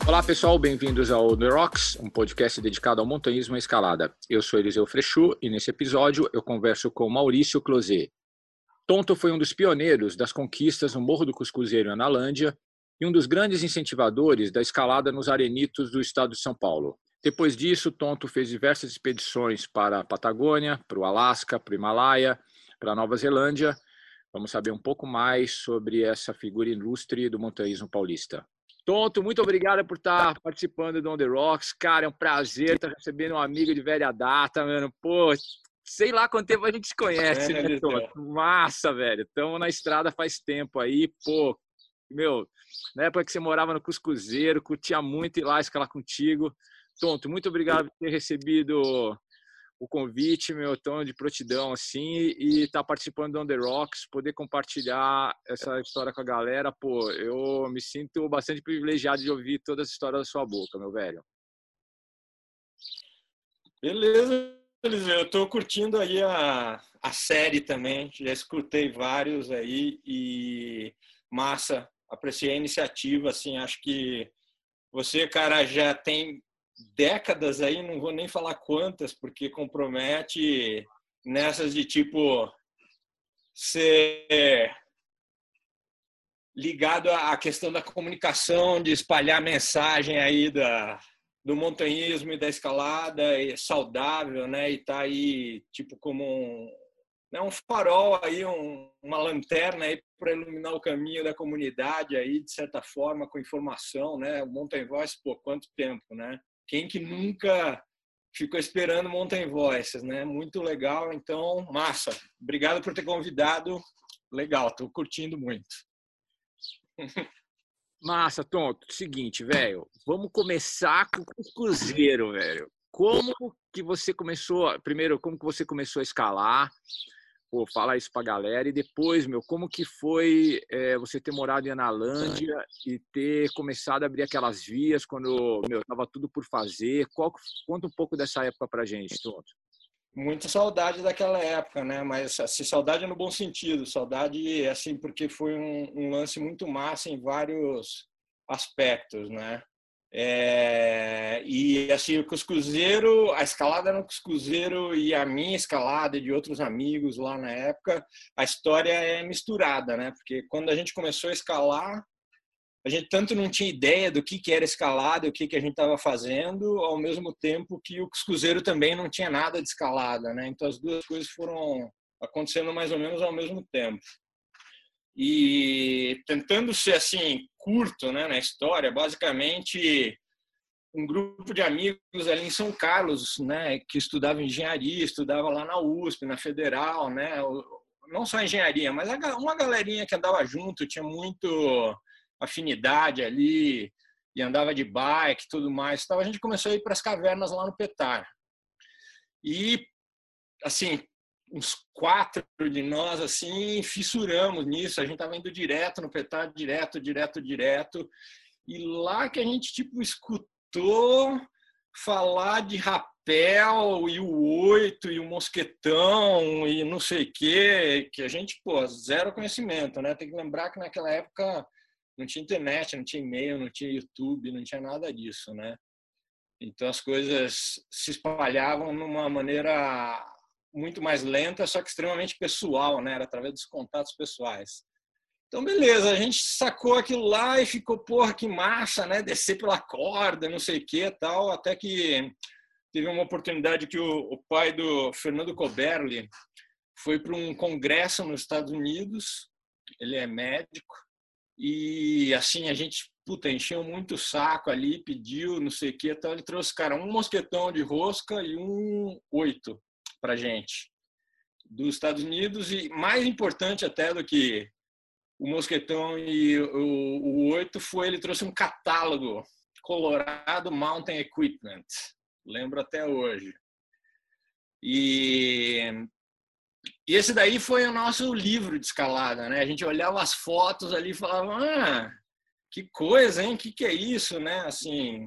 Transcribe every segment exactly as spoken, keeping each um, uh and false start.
Olá pessoal, bem-vindos ao The Rocks, um podcast dedicado ao montanhismo e à escalada. Eu sou Eliseu Frechu e nesse episódio eu converso com Maurício Closet. Tonto foi um dos pioneiros das conquistas no Morro do Cuscuzeiro em Analândia e um dos grandes incentivadores da escalada nos arenitos do estado de São Paulo. Depois disso, Tonto fez diversas expedições para a Patagônia, para o Alasca, para o Himalaia, para a Nova Zelândia. Vamos saber um pouco mais sobre essa figura ilustre do montanhismo paulista. Tonto, muito obrigado por estar participando do On The Rocks. Cara, é um prazer estar recebendo um amigo de velha data, mano. Pô, sei lá quanto tempo a gente se conhece, é, né, Tonto? Massa, velho. Estamos na estrada faz tempo aí. Pô, meu, na época que você morava no Cuscuzeiro, curtia muito ir lá escalar contigo. Tonto, muito obrigado por ter recebido o convite, meu, tão de prontidão assim, e estar tá participando do On The Rocks, poder compartilhar essa história com a galera. Pô, eu me sinto bastante privilegiado de ouvir toda essa história da sua boca, meu velho. Beleza, Eliseu. Eu tô curtindo aí a, a série também, já escutei vários aí e massa, apreciei a iniciativa, assim, acho que você, cara, já tem décadas aí, não vou nem falar quantas, porque compromete nessas de tipo ser ligado à questão da comunicação, de espalhar mensagem aí da, do montanhismo e da escalada, e saudável, né? E tá aí tipo como um, né, um farol aí, um, uma lanterna aí para iluminar o caminho da comunidade aí, de certa forma, com informação, né? O Mountain Voice, pô, quanto tempo, né? Quem que nunca ficou esperando Mountain Voices, né? Muito legal, então, massa. Obrigado por ter convidado. Legal, tô curtindo muito. Massa, Tonto. Seguinte, velho, vamos começar com o Cuscuzeiro, velho. Como que você começou, primeiro, como que você começou a escalar? Pô, fala isso pra galera. E depois, meu, como que foi é, você ter morado em Analândia e ter começado a abrir aquelas vias quando, meu, tava tudo por fazer? Qual, conta um pouco dessa época pra gente, Tonto. Muita saudade daquela época, né? Mas assim, saudade no bom sentido, saudade assim porque foi um, um lance muito massa em vários aspectos, né? É, e assim o Cuscuzeiro, a escalada no Cuscuzeiro e a minha escalada e de outros amigos lá na época, a história é misturada, né? Porque quando a gente começou a escalar, a gente tanto não tinha ideia do que, que era escalada, o que, que a gente estava fazendo, ao mesmo tempo que o Cuscuzeiro também não tinha nada de escalada, né? Então as duas coisas foram acontecendo mais ou menos ao mesmo tempo. E tentando ser assim curto, né, na história, basicamente um grupo de amigos ali em São Carlos, né, que estudava engenharia, estudava lá na U S P, na Federal, né, não só engenharia, mas uma galerinha que andava junto, tinha muito afinidade ali, e andava de bike e tudo mais. Então a gente começou a ir para as cavernas lá no Petar. E, assim, uns quatro de nós, assim, fissuramos nisso. A gente estava indo direto no Petar, direto, direto, direto. E lá que a gente, tipo, escutou falar de rapel e o oito e o mosquetão e não sei o quê, que a gente, pô, zero conhecimento, né? Tem que lembrar que naquela época não tinha internet, não tinha e-mail, não tinha YouTube, não tinha nada disso, né? Então as coisas se espalhavam numa maneira muito mais lenta, só que extremamente pessoal, né? Era através dos contatos pessoais. Então, beleza, a gente sacou aquilo lá e ficou, porra, que massa, né? Descer pela corda, não sei o que tal, até que teve uma oportunidade que o, o pai do Fernando Coberli foi para um congresso nos Estados Unidos, ele é médico, e assim, a gente, puta, encheu muito o saco ali, pediu, não sei o que, então ele trouxe, cara, um mosquetão de rosca e um oito pra gente, dos Estados Unidos, e mais importante até do que o mosquetão e o oito foi, ele trouxe um catálogo, Colorado Mountain Equipment, lembro até hoje. E E esse daí foi o nosso livro de escalada, né? A gente olhava as fotos ali e falava, ah, que coisa, hein? Que que é isso, né? Assim.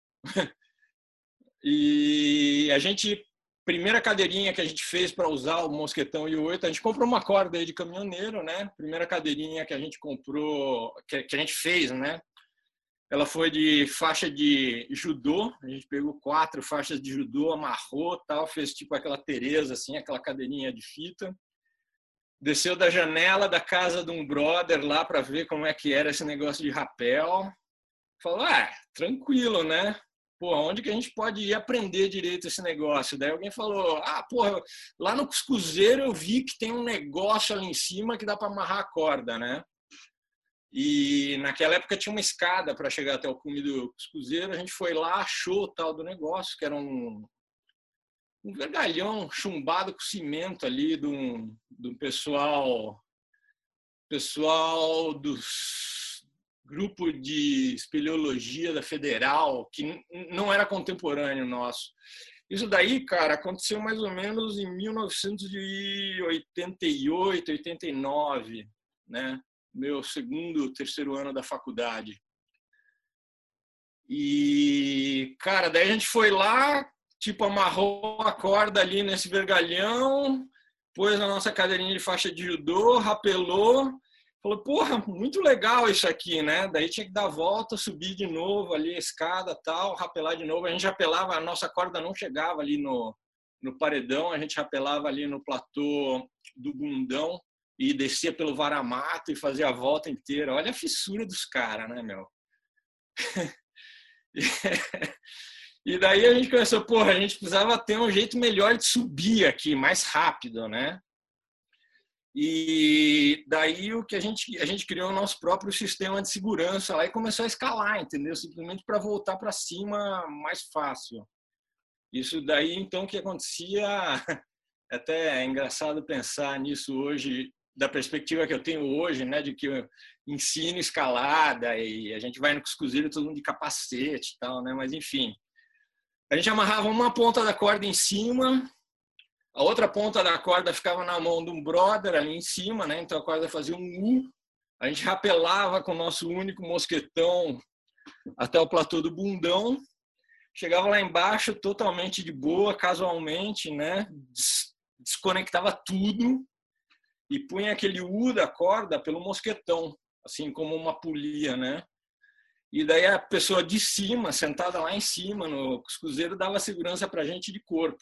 E a gente, primeira cadeirinha que a gente fez para usar o mosquetão e o oito, a gente comprou uma corda aí de caminhoneiro, né? Primeira cadeirinha que a gente comprou, que, que a gente fez, né? ela foi de faixa de judô, a gente pegou quatro faixas de judô, amarrou, tal, fez tipo aquela Tereza, assim, aquela cadeirinha de fita. Desceu da janela da casa de um brother lá para ver como é que era esse negócio de rapel. Falou, ah, tranquilo, né? Pô, onde que a gente pode ir aprender direito esse negócio? Daí alguém falou, ah, porra, lá no Cuscuzeiro eu vi que tem um negócio ali em cima que dá para amarrar a corda, né? E naquela época tinha uma escada para chegar até o cume do Cuscuzeiro. A gente foi lá, achou o tal do negócio, que era um, um vergalhão chumbado com cimento ali do, do pessoal, pessoal dos grupo de espeleologia da Federal, que não era contemporâneo nosso. Isso daí, cara, aconteceu mais ou menos em mil novecentos e oitenta e oito, oitenta e nove, né? Meu segundo, terceiro ano da faculdade. E, cara, daí a gente foi lá, tipo, amarrou a corda ali nesse vergalhão, pôs na nossa cadeirinha de faixa de judô, rapelou, falou, porra, muito legal isso aqui, né? Daí tinha que dar a volta, subir de novo ali a escada, tal, rapelar de novo. A gente rapelava, a nossa corda não chegava ali no, no paredão, a gente rapelava ali no platô do bundão e descia pelo varamato e fazia a volta inteira. Olha a fissura dos caras, né, meu? E daí a gente começou, porra, a gente precisava ter um jeito melhor de subir aqui, mais rápido, né? E daí o que a gente a gente criou o nosso próprio sistema de segurança lá e começou a escalar, entendeu? Simplesmente para voltar para cima mais fácil. Isso daí, então, o que acontecia, até é engraçado pensar nisso hoje, da perspectiva que eu tenho hoje, né, de que eu ensino escalada e a gente vai no Cuscuzeiro todo mundo de capacete e tal, né? Mas enfim, a gente amarrava uma ponta da corda em cima, a outra ponta da corda ficava na mão de um brother ali em cima, né? Então a corda fazia um U, a gente rapelava com o nosso único mosquetão até o platô do bundão, chegava lá embaixo totalmente de boa, casualmente, né? Desconectava tudo e punha aquele U da corda pelo mosquetão, assim como uma polia, né? E daí a pessoa de cima, sentada lá em cima no Cuscuzeiro, dava segurança pra gente de corpo.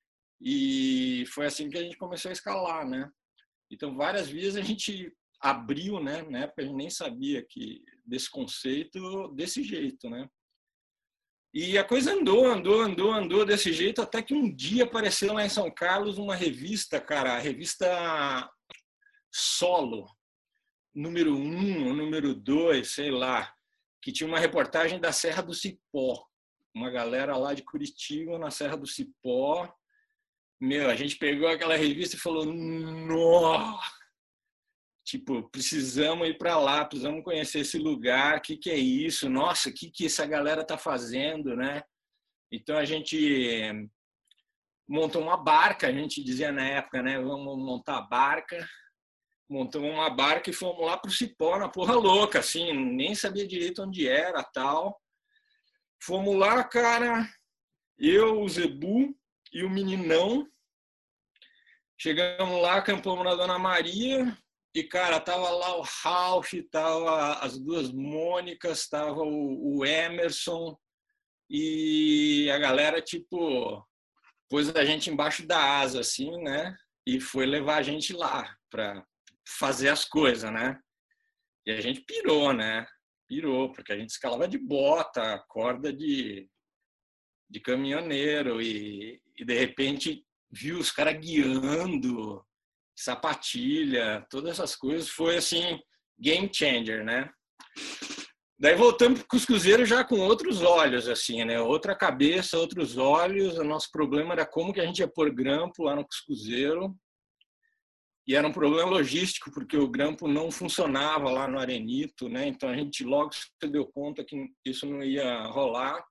E foi assim que a gente começou a escalar, né? Então, várias vezes a gente abriu, né? Na época a gente nem sabia que desse conceito desse jeito, né? E a coisa andou, andou, andou, andou desse jeito até que um dia apareceu lá em São Carlos uma revista, cara, a revista Solo, número um ou número dois, sei lá, que tinha uma reportagem da Serra do Cipó. Uma galera lá de Curitiba, na Serra do Cipó. Meu, a gente pegou aquela revista e falou, nossa, tipo, precisamos ir para lá, precisamos conhecer esse lugar, o que, que é isso? Nossa, o que, que essa galera tá fazendo, né? Então a gente montou uma barca, a gente dizia na época, né? Vamos montar a barca. Montamos uma barca e fomos lá pro Cipó, na porra louca, assim, nem sabia direito onde era, tal. Fomos lá, cara, eu, o Zebu e o meninão. Chegamos lá, acampamos na Dona Maria e, cara, tava lá o Ralph, tava as duas Mônicas, tava o, o Emerson e a galera, tipo, pôs a gente embaixo da asa, assim, né? E foi levar a gente lá pra fazer as coisas, né? E a gente pirou, né? Pirou, porque a gente escalava de bota, corda de, de caminhoneiro e, e de repente viu os caras guiando, sapatilha, todas essas coisas. Foi assim, game changer, né? Daí voltamos para o Cuscuzeiro já com outros olhos, assim, né? Outra cabeça, outros olhos. O nosso problema era como que a gente ia pôr grampo lá no Cuscuzeiro. E era um problema logístico, porque o grampo não funcionava lá no Arenito, né? Então a gente logo se deu conta que isso não ia rolar.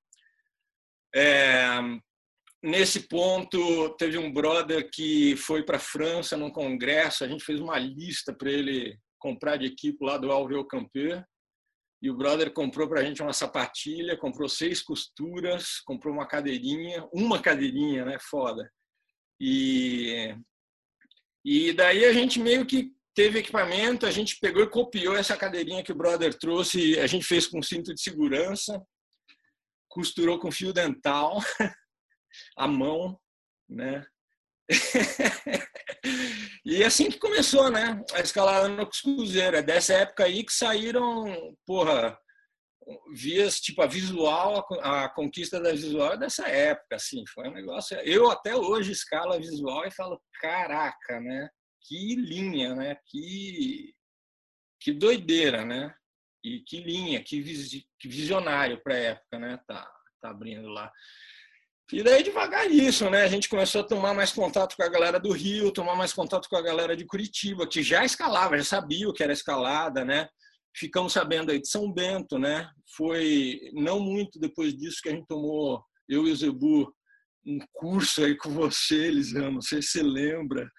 É, nesse ponto, teve um brother que foi para a França num congresso, a gente fez uma lista para ele comprar de equipe lá do Alvéole Campeur, e o brother comprou para a gente uma sapatilha, comprou seis costuras, comprou uma cadeirinha, uma cadeirinha, né? Foda. E... E daí a gente meio que teve equipamento, a gente pegou e copiou essa cadeirinha que o brother trouxe, a gente fez com cinto de segurança, costurou com fio dental, à mão, né? E assim que começou, né? A escalada no Cuscuzeiro. É dessa época aí que saíram, porra, vias, tipo, a visual, a conquista da visual é dessa época, assim, foi um negócio... Eu até hoje escalo a visual e falo, caraca, né? Que linha, né? Que, que doideira, né? E que linha, que, vis... que visionário para a época, né? Tá, tá abrindo lá. E daí, devagar isso, né? A gente começou a tomar mais contato com a galera do Rio, tomar mais contato com a galera de Curitiba, que já escalava, já sabia o que era escalada, né? Ficamos sabendo aí de São Bento, né? Foi não muito depois disso que a gente tomou, eu e o Zebu, um curso aí com você, Elisão, não sei se você lembra.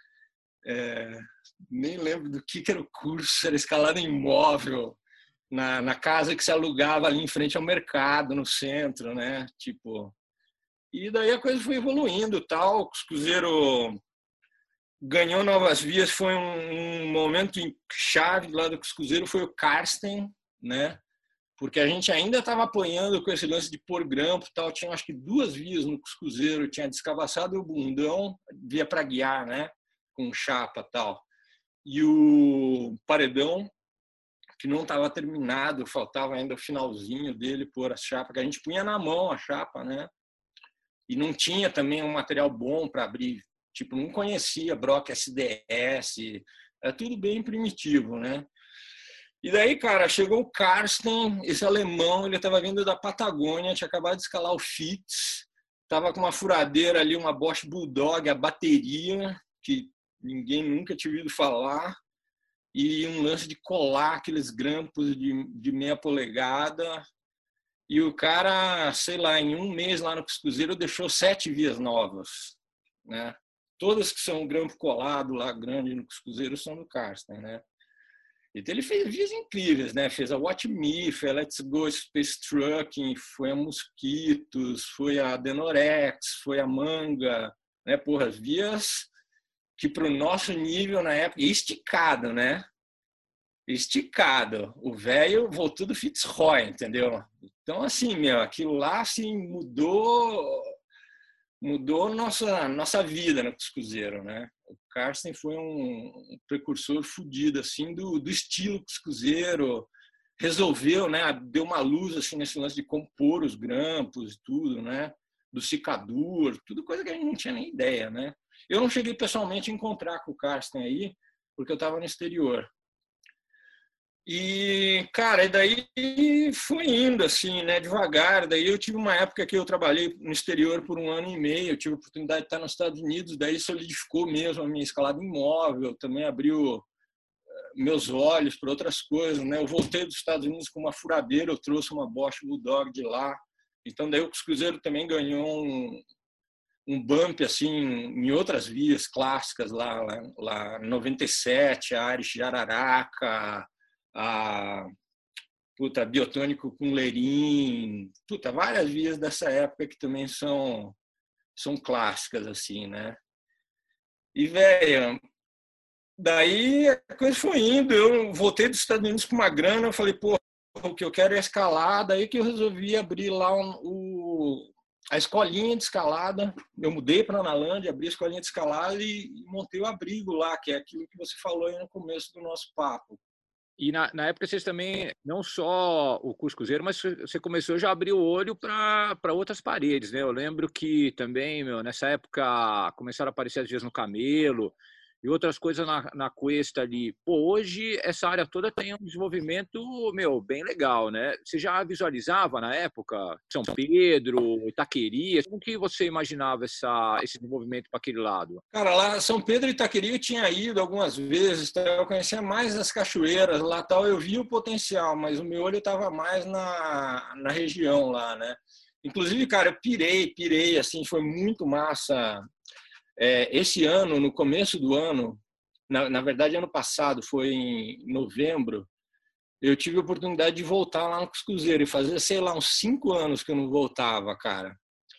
É, nem lembro do que, que era o curso, era escalada em móvel, na, na casa que se alugava ali em frente ao mercado, no centro, né? Tipo... E daí a coisa foi evoluindo, tal. O Cuscuzeiro ganhou novas vias, foi um, um momento chave lá do Cuscuzeiro, foi o Karsten, né? Porque a gente ainda estava apoiando com esse lance de pôr grampo, tal. Tinha acho que duas vias no Cuscuzeiro, tinha descavassado e o bundão, via para guiar, né? Com chapa, tal. E o paredão, que não estava terminado, faltava ainda o finalzinho dele pôr a chapa, que a gente punha na mão a chapa, né? E não tinha também um material bom para abrir, tipo, não conhecia Brock S D S, é tudo bem primitivo, né? E daí, cara, chegou o Karsten, esse alemão, ele estava vindo da Patagônia, tinha acabado de escalar o Fitz, estava com uma furadeira ali, uma Bosch Bulldog, a bateria, que ninguém nunca tinha ouvido falar, e um lance de colar aqueles grampos de, de meia polegada. E o cara, sei lá, em um mês lá no Cuscuzeiro deixou sete vias novas, né? Todas que são grampo colado lá grande no Cuscuzeiro são do Karsten, né? Então ele fez vias incríveis, né? Fez a Watch Me, foi a Let's Go Space Trucking, foi a Mosquitos, foi a Denorex, foi a Manga, né? Porra, as vias que para o nosso nível na época, esticado, né? Esticado. O velho voltou do Fitzroy, entendeu? Então, assim, meu, aquilo lá assim, mudou mudou nossa, nossa vida no Cuscuzeiro, né? O Karsten foi um, um precursor fodido, assim, do, do estilo Cuscuzeiro, resolveu, né? Deu uma luz, assim, nesse lance de compor os grampos e tudo, né? Do secador, tudo coisa que a gente não tinha nem ideia, né? Eu não cheguei pessoalmente a encontrar com o Karsten aí, porque eu estava no exterior. E, cara, e daí foi indo, assim, né, devagar. Daí eu tive uma época que eu trabalhei no exterior por um ano e meio, eu tive a oportunidade de estar nos Estados Unidos, daí solidificou mesmo a minha escalada imóvel, também abriu meus olhos para outras coisas, né? Eu voltei dos Estados Unidos com uma furadeira, eu trouxe uma Bosch Bulldog de lá. Então, daí o Cuscuzeiro também ganhou um, um bump, assim, em outras vias clássicas lá, lá, lá noventa e sete, a Irish Jararaca, a puta, Biotônico com Lerim, puta, várias vias dessa época que também são, são clássicas, assim, né? E, velho, daí a coisa foi indo, eu voltei dos Estados Unidos com uma grana, eu falei, pô, o que eu quero é escalar, daí que eu resolvi abrir lá um, o, a escolinha de escalada, eu mudei para a Analândia, abri a escolinha de escalada e, e montei o abrigo lá, que é aquilo que você falou aí no começo do nosso papo. E na, na época vocês também, não só o Cuscuzeiro, mas você começou já a abrir o olho para outras paredes, né? Eu lembro que também, meu, nessa época começaram a aparecer as vias no Camelo e outras coisas na, na Cuesta ali. Pô, hoje essa área toda tem um desenvolvimento, meu, bem legal, né? Você já visualizava na época São Pedro, Itaqueri? Como que você imaginava essa, esse desenvolvimento para aquele lado? Cara, lá São Pedro e Itaqueri eu tinha ido algumas vezes, eu conhecia mais as cachoeiras lá, tal, eu vi o potencial, mas o meu olho estava mais na, na região lá, né? Inclusive, cara, eu pirei, pirei, assim, foi muito massa. É, esse ano, no começo do ano, na, na verdade, ano passado, foi em novembro, eu tive a oportunidade de voltar lá no Cuscuzeiro e fazer, sei lá, uns cinco anos que eu não voltava, cara.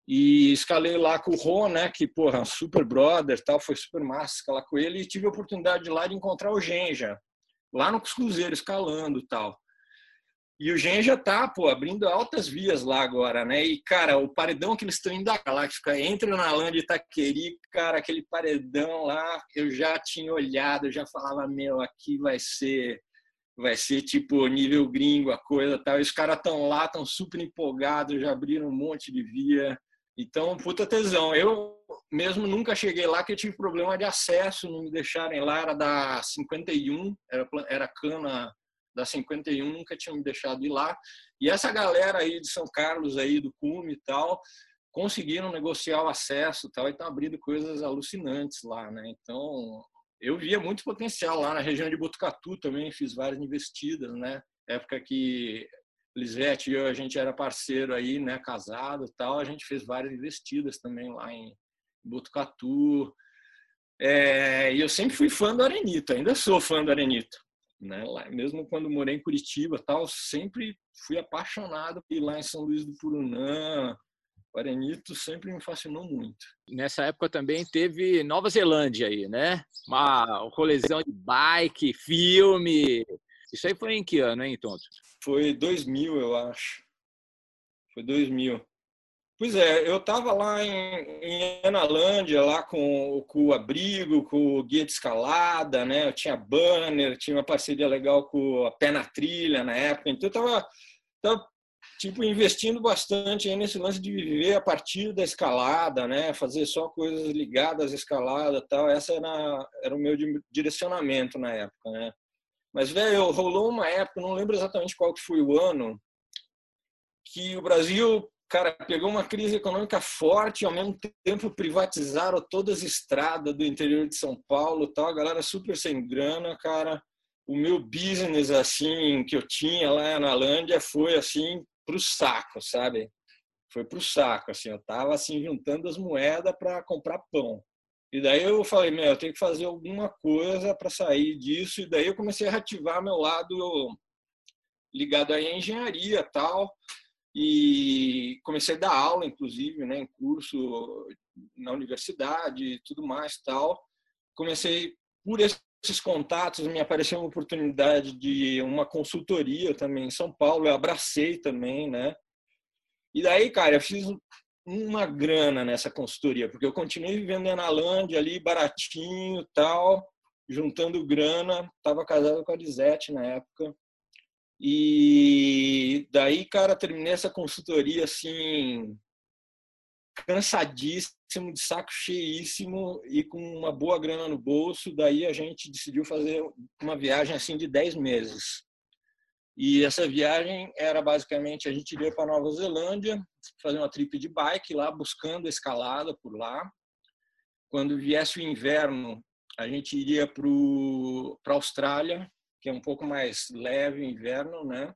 E escalei lá com o Ron, né, que, porra, super brother, tal, foi super massa escalar com ele. E tive a oportunidade de lá de encontrar o Genja, lá no Cruzeiro, escalando e tal. E o Genja tá, pô, abrindo altas vias lá agora, né? E, cara, o paredão que eles estão indo da Galáctica, entre na Lã de Itaqueri, cara, aquele paredão lá, eu já tinha olhado, eu já falava, meu, aqui vai ser... vai ser tipo nível gringo, a coisa tal. E os caras estão lá, estão super empolgados, já abriram um monte de via. Então, puta tesão. Eu mesmo nunca cheguei lá, que eu tive problema de acesso, não me deixarem lá, era da cinquenta e um, era, era cana da cinquenta e um, nunca tinham me deixado ir lá. E essa galera aí de São Carlos, aí do Cume e tal, conseguiram negociar o acesso e tal, e estão abrindo coisas alucinantes lá, né? Então, eu via muito potencial lá na região de Botucatu também, fiz várias investidas, né? Época que Lisete e eu, a gente era parceiro aí, né? Casado e tal, a gente fez várias investidas também lá em Botucatu. É, e eu sempre fui fã do Arenito, ainda sou fã do Arenito, né? Lá, mesmo quando morei em Curitiba tal, sempre fui apaixonado por ir lá em São Luís do Purunã. O Arenito sempre me fascinou muito. Nessa época também teve Nova Zelândia aí, né? Uma um rolezão de bike, filme. Isso aí foi em que ano, hein, Tonto? Foi dois mil, eu acho. Foi dois mil. Pois é, eu estava lá em, em Analândia, lá com, com o abrigo, com o guia de escalada, né? Eu tinha banner, tinha uma parceria legal com a Pé na Trilha na época. Então, eu estava tava, tipo, investindo bastante aí nesse lance de viver a partir da escalada, né? Fazer só coisas ligadas à escalada e tal. Essa era, era o meu direcionamento na época, né? Mas, velho, rolou uma época, não lembro exatamente qual que foi o ano, que o Brasil, cara, pegou uma crise econômica forte e, ao mesmo tempo, privatizaram todas as estradas do interior de São Paulo, tal, a galera super sem grana, cara. O meu business, assim, que eu tinha lá na Lândia foi, assim, pro saco, sabe? Foi pro saco, assim, eu tava, assim, juntando as moedas para comprar pão. E daí eu falei, meu, eu tenho que fazer alguma coisa para sair disso. E daí eu comecei a reativar meu lado ligado à engenharia e tal. E comecei a dar aula, inclusive, né, em curso na universidade e tudo mais tal. Comecei, por esses contatos, me apareceu uma oportunidade de uma consultoria também em São Paulo, eu abracei também, né? E daí, cara, eu fiz uma grana nessa consultoria, porque eu continuei vivendo em Analândia ali, baratinho tal, juntando grana, estava casado com a Lisete na época. E daí, cara, terminei essa consultoria assim, cansadíssimo, de saco cheíssimo e com uma boa grana no bolso. Daí a gente decidiu fazer uma viagem assim de dez meses. E essa viagem era basicamente, a gente iria para Nova Zelândia, fazer uma trip de bike lá, buscando escalada por lá. Quando viesse o inverno, a gente iria para a Austrália, que é um pouco mais leve o inverno, né?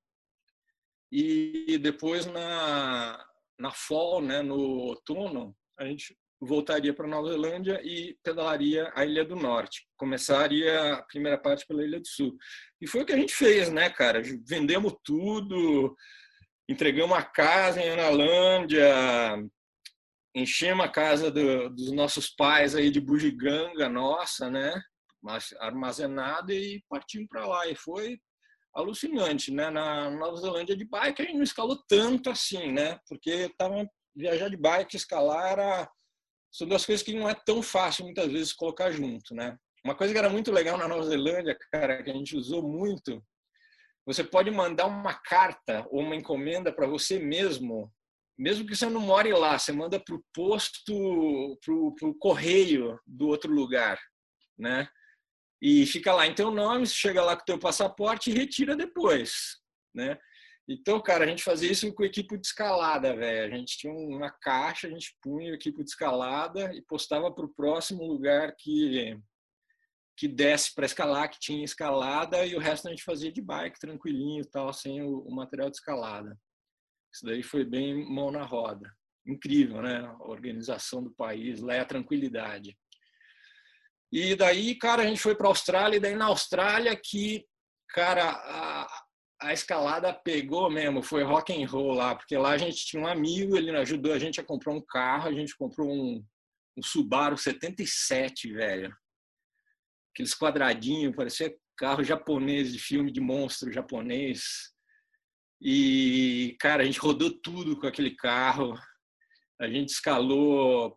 E depois na na fall, né, no outono, a gente voltaria para Nova Zelândia e pedalaria a Ilha do Norte. Começaria a primeira parte pela Ilha do Sul. E foi o que a gente fez, né, cara? Vendemos tudo, entregamos a casa em Analândia, enchemos a casa do, dos nossos pais aí de bugiganga nossa, né? Armazenada e partimos para lá. E foi alucinante, né? Na Nova Zelândia de bike a gente não escalou tanto assim, né? Porque tava, viajar de bike e escalar era, são duas coisas que não é tão fácil muitas vezes colocar junto, né? Uma coisa que era muito legal na Nova Zelândia, cara, que a gente usou muito, você pode mandar uma carta ou uma encomenda para você mesmo, mesmo que você não more lá, você manda para o posto, para o correio do outro lugar, né? E fica lá em teu nome, você chega lá com o teu passaporte e retira depois, né? Então, cara, a gente fazia isso com equipe de escalada, velho. A gente tinha uma caixa, a gente punha a equipe de escalada e postava para o próximo lugar que, que desse para escalar, que tinha escalada, e o resto a gente fazia de bike, tranquilinho e tal, sem o, o material de escalada. Isso daí foi bem mão na roda. Incrível, né? A organização do país, lá é a tranquilidade. E daí, cara, a gente foi para a Austrália, e daí na Austrália que, cara, a, a escalada pegou mesmo, foi rock and roll lá, porque lá a gente tinha um amigo, ele ajudou a gente a comprar um carro, a gente comprou um, um Subaru setenta e sete, velho. Aqueles quadradinhos, parecia carro japonês, de filme de monstro japonês. E, cara, a gente rodou tudo com aquele carro. A gente escalou,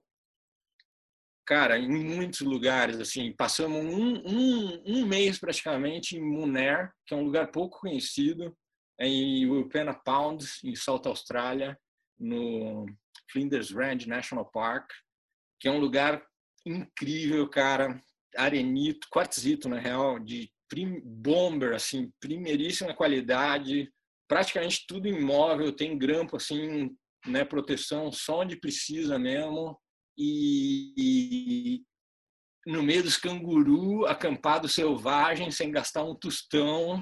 cara, em muitos lugares, assim. Passamos um, um, um mês praticamente em Munner, que é um lugar pouco conhecido, em Wilpena Pound, em South Austrália, no Flinders Range National Park, que é um lugar incrível, cara. Arenito, quartzito, na real, de prim, bomber, assim, primeiríssima qualidade, praticamente tudo imóvel, tem grampo, assim, né, proteção só onde precisa mesmo, e, e no meio dos canguru, acampado selvagem, sem gastar um tostão.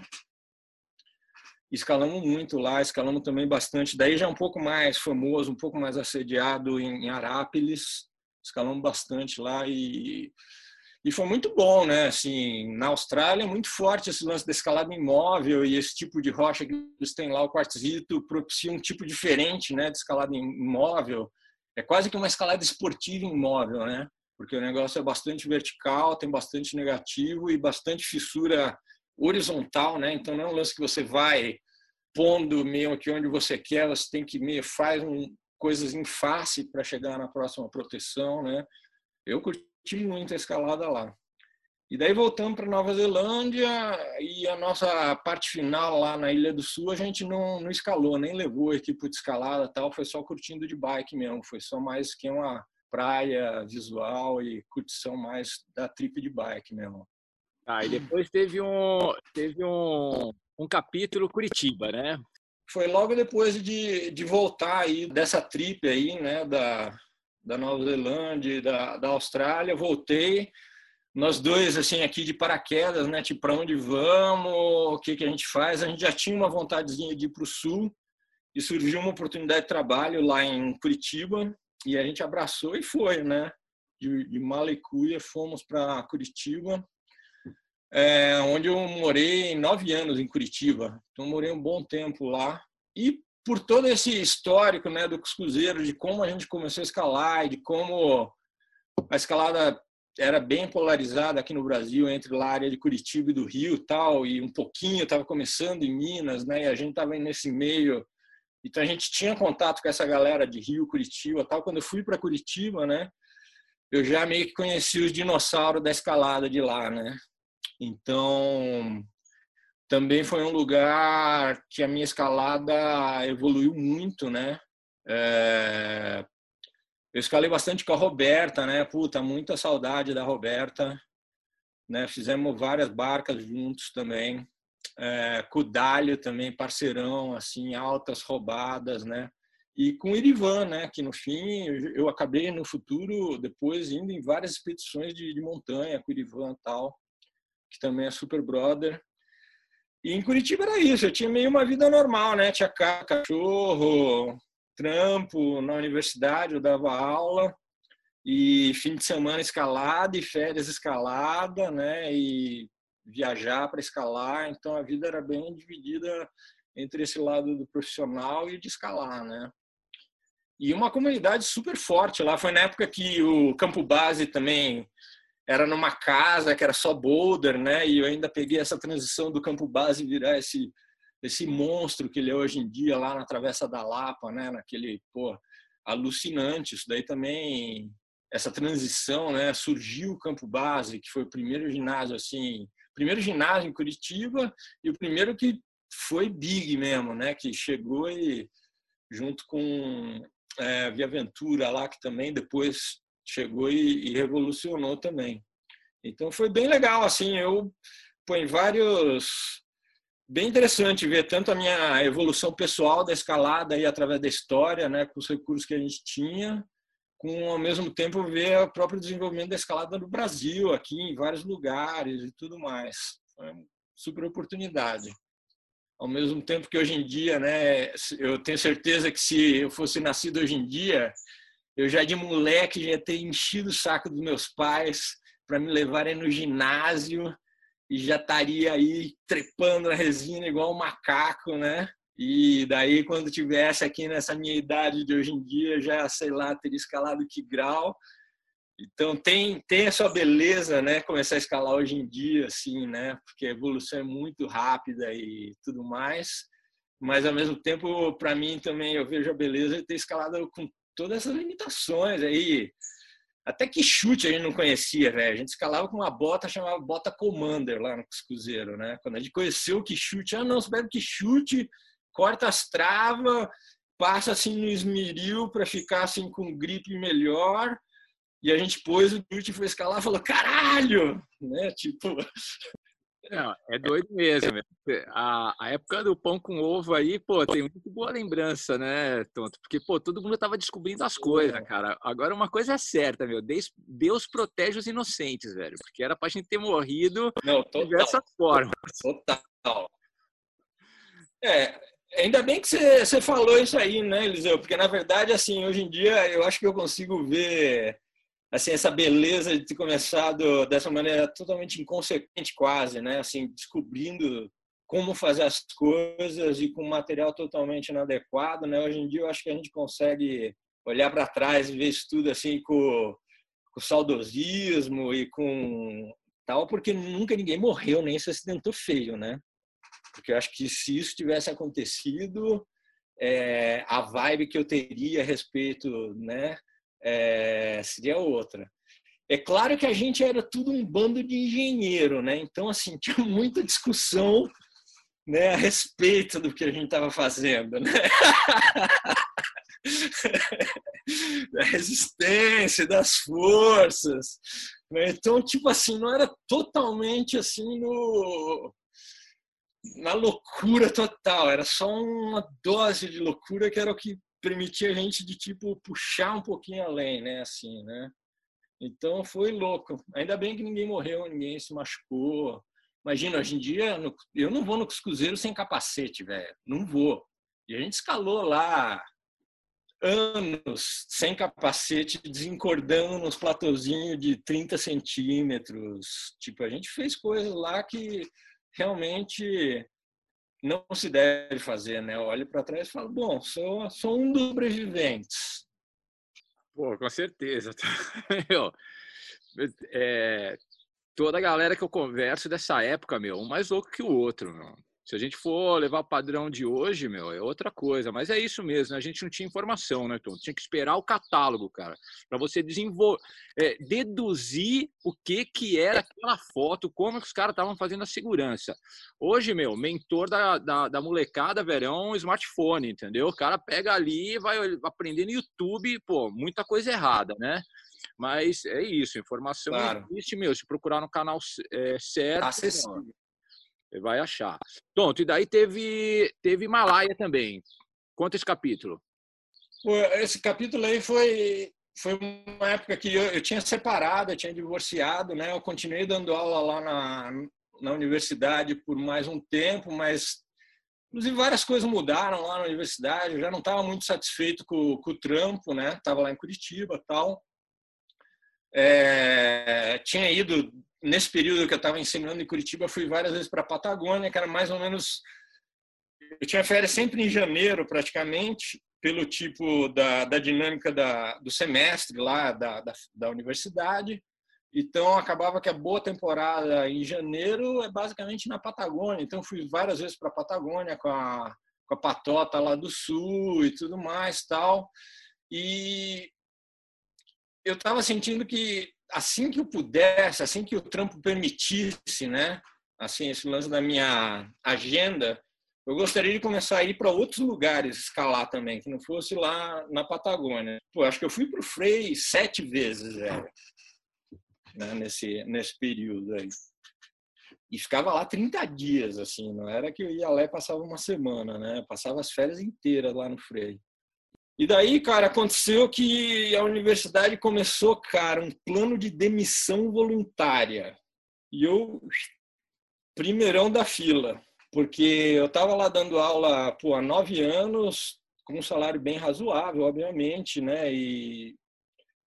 Escalamos muito lá, escalamos também bastante, daí já é um pouco mais famoso, um pouco mais assediado em, em Arápiles, escalamos bastante lá e E foi muito bom, né? Assim, na Austrália é muito forte esse lance da escalada imóvel e esse tipo de rocha que eles têm lá, o quartzito, propicia um tipo diferente, né, de escalada imóvel. É quase que uma escalada esportiva imóvel, né? Porque o negócio é bastante vertical, tem bastante negativo e bastante fissura horizontal, né? Então não é um lance que você vai pondo meio que onde você quer, você tem que meio faz um, coisas em face para chegar na próxima proteção, né? Eu curti muito a escalada lá. E daí voltamos para Nova Zelândia e a nossa parte final lá na Ilha do Sul a gente não, não escalou, nem levou a equipe de escalada, tal, foi só curtindo de bike mesmo, foi só mais que uma praia visual e curtição mais da trip de bike mesmo. Ah, e depois teve um, teve um, um capítulo Curitiba, né? Foi logo depois de, de voltar aí dessa trip aí, né, da, da Nova Zelândia, da, da Austrália, voltei, nós dois, assim, aqui de paraquedas, né, tipo, para onde vamos, o que, que a gente faz, a gente já tinha uma vontadezinha de ir para o Sul, e surgiu uma oportunidade de trabalho lá em Curitiba, e a gente abraçou e foi, né, de, de Malicuia fomos para Curitiba, é, onde eu morei nove anos em Curitiba, então morei um bom tempo lá, e por todo esse histórico, né, do Cuscuzeiro, de como a gente começou a escalar, e de como a escalada era bem polarizada aqui no Brasil, entre a área de Curitiba e do Rio tal, e um pouquinho estava começando em Minas, né, e a gente estava nesse meio, então a gente tinha contato com essa galera de Rio, Curitiba tal. Quando eu fui para Curitiba, né, eu já meio que conheci os dinossauros da escalada de lá, né. Então, também foi um lugar que a minha escalada evoluiu muito, né? É... Eu escalei bastante com a Roberta, né? Puta, muita saudade da Roberta, né? Fizemos várias barcas juntos também. É... Com o Dálio também, parceirão, assim, altas roubadas, né? E com o Irivan, né? Que no fim eu acabei no futuro depois indo em várias expedições de, de montanha com o Irivan e tal, que também é super brother. E em Curitiba era isso, eu tinha meio uma vida normal, né? Tinha cachorro, trampo na universidade, eu dava aula, e fim de semana escalada, e férias escalada, né? E viajar para escalar, então a vida era bem dividida entre esse lado do profissional e de escalar, né? E uma comunidade super forte lá, foi na época que o Campo Base também era numa casa que era só boulder, né? E eu ainda peguei essa transição do Campo Base virar esse esse monstro que ele é hoje em dia lá na Travessa da Lapa, né? Naquele, pô, alucinante. Isso daí também, essa transição, né? Surgiu o Campo Base, que foi o primeiro ginásio assim, primeiro ginásio em Curitiba e o primeiro que foi big mesmo, né? Que chegou e junto com é, Via Aventura lá, que também depois chegou e, e revolucionou também. Então foi bem legal, assim, eu põe vários... Bem interessante ver tanto a minha evolução pessoal da escalada aí através da história, né, com os recursos que a gente tinha, com ao mesmo tempo ver o próprio desenvolvimento da escalada no Brasil, aqui em vários lugares e tudo mais. Foi uma super oportunidade. Ao mesmo tempo que hoje em dia, né, eu tenho certeza que se eu fosse nascido hoje em dia, eu já de moleque já ia ter enchido o saco dos meus pais para me levarem no ginásio e já estaria aí trepando a resina igual um macaco, né? E daí, quando tivesse aqui nessa minha idade de hoje em dia, já, sei lá, teria escalado que grau. Então, tem, tem a sua beleza, né? Começar a escalar hoje em dia, assim, né? Porque a evolução é muito rápida e tudo mais. Mas, ao mesmo tempo, para mim também, eu vejo a beleza de ter escalado com todas essas limitações aí. Até que chute a gente não conhecia, velho. A gente escalava com uma bota, chamava bota Commander lá no Cuscuzeiro, né? Quando a gente conheceu o que chute, ah, não, você pega o que chute, corta as travas, passa assim no esmeril para ficar assim com grip melhor. E a gente pôs o chute, foi escalar e falou, caralho! Né? Tipo... Não, é doido mesmo. A, a época do pão com ovo aí, pô, tem muito boa lembrança, né, Tonto? Porque, pô, todo mundo tava descobrindo as coisas, cara. Agora, uma coisa é certa, meu. Deus, Deus protege os inocentes, velho. Porque era pra gente ter morrido Não, de diversas formas. Total. É, ainda bem que você, você falou isso aí, né, Eliseu? Porque, na verdade, assim, hoje em dia, eu acho que eu consigo ver... assim, essa beleza de ter começado dessa maneira totalmente inconsequente quase, né? Assim, descobrindo como fazer as coisas e com material totalmente inadequado, né? Hoje em dia eu acho que a gente consegue olhar para trás e ver isso tudo assim com, com saudosismo e com tal, porque nunca ninguém morreu nem se acidentou feio, né? Porque eu acho que se isso tivesse acontecido, é, a vibe que eu teria a respeito, né? É, seria outra. É claro que a gente era tudo um bando de engenheiro, né? Então, assim, tinha muita discussão, né, a respeito do que a gente estava fazendo, né? Da resistência, das forças. Né? Então, tipo assim, não era totalmente assim no... na loucura total, era só uma dose de loucura que era o que permitia a gente de tipo puxar um pouquinho além, né, assim, né? Então foi louco. Ainda bem que ninguém morreu, ninguém se machucou. Imagina, hoje em dia eu não vou no Cuscuzeiro sem capacete, velho. Não vou. E a gente escalou lá anos sem capacete, desencordando nos platôzinhos de trinta centímetros. Tipo, a gente fez coisas lá que realmente não se deve fazer, né? Eu olho para trás e falo, bom, sou, sou um dos sobreviventes. Pô, com certeza. Meu, é, toda a galera que eu converso dessa época, meu, um mais louco que o outro, meu. Se a gente for levar o padrão de hoje, meu, é outra coisa. Mas é isso mesmo, né? A gente não tinha informação, né, Tom? Tinha que esperar o catálogo, cara, para você desenvolver, é, deduzir o que que era aquela foto, como que os caras estavam fazendo a segurança. Hoje, meu, mentor da, da, da molecada, velho, é um smartphone, entendeu? O cara pega ali e vai aprender no YouTube, pô, muita coisa errada, né? Mas é isso, informação Claro. existe, meu. Se procurar no canal é, certo, Acessível. você vai achar. Pronto, e daí teve, teve Himalaia também. Conta esse capítulo. Esse capítulo aí foi, foi uma época que eu, eu tinha separado, eu tinha divorciado, né? Eu continuei dando aula lá na, na universidade por mais um tempo, mas inclusive várias coisas mudaram lá na universidade. Eu já não estava muito satisfeito com, com o trampo, né? Estava lá em Curitiba e tal. É, tinha ido, nesse período que eu estava ensinando em Curitiba, fui várias vezes para a Patagônia, que era mais ou menos... Eu tinha férias sempre em janeiro, praticamente, pelo tipo da, da dinâmica da, do semestre lá da, da, da universidade. Então, acabava que a boa temporada em janeiro é basicamente na Patagônia. Então, fui várias vezes para a Patagônia com a, com a patota lá do sul e tudo mais, tal. E eu estava sentindo que assim que eu pudesse, assim que o trampo permitisse, né, assim, esse lance da minha agenda, eu gostaria de começar a ir para outros lugares escalar também, que não fosse lá na Patagônia. Pô, acho que eu fui para o Frei sete vezes, velho, né, nesse, nesse período aí. E ficava lá trinta dias, assim, não era que eu ia lá e passava uma semana, né? Eu passava as férias inteiras lá no Frei. E daí, cara, aconteceu que a universidade começou, cara, um plano de demissão voluntária. E eu, primeirão da fila, porque eu estava lá dando aula pô, há nove anos, com um salário bem razoável, obviamente, né? E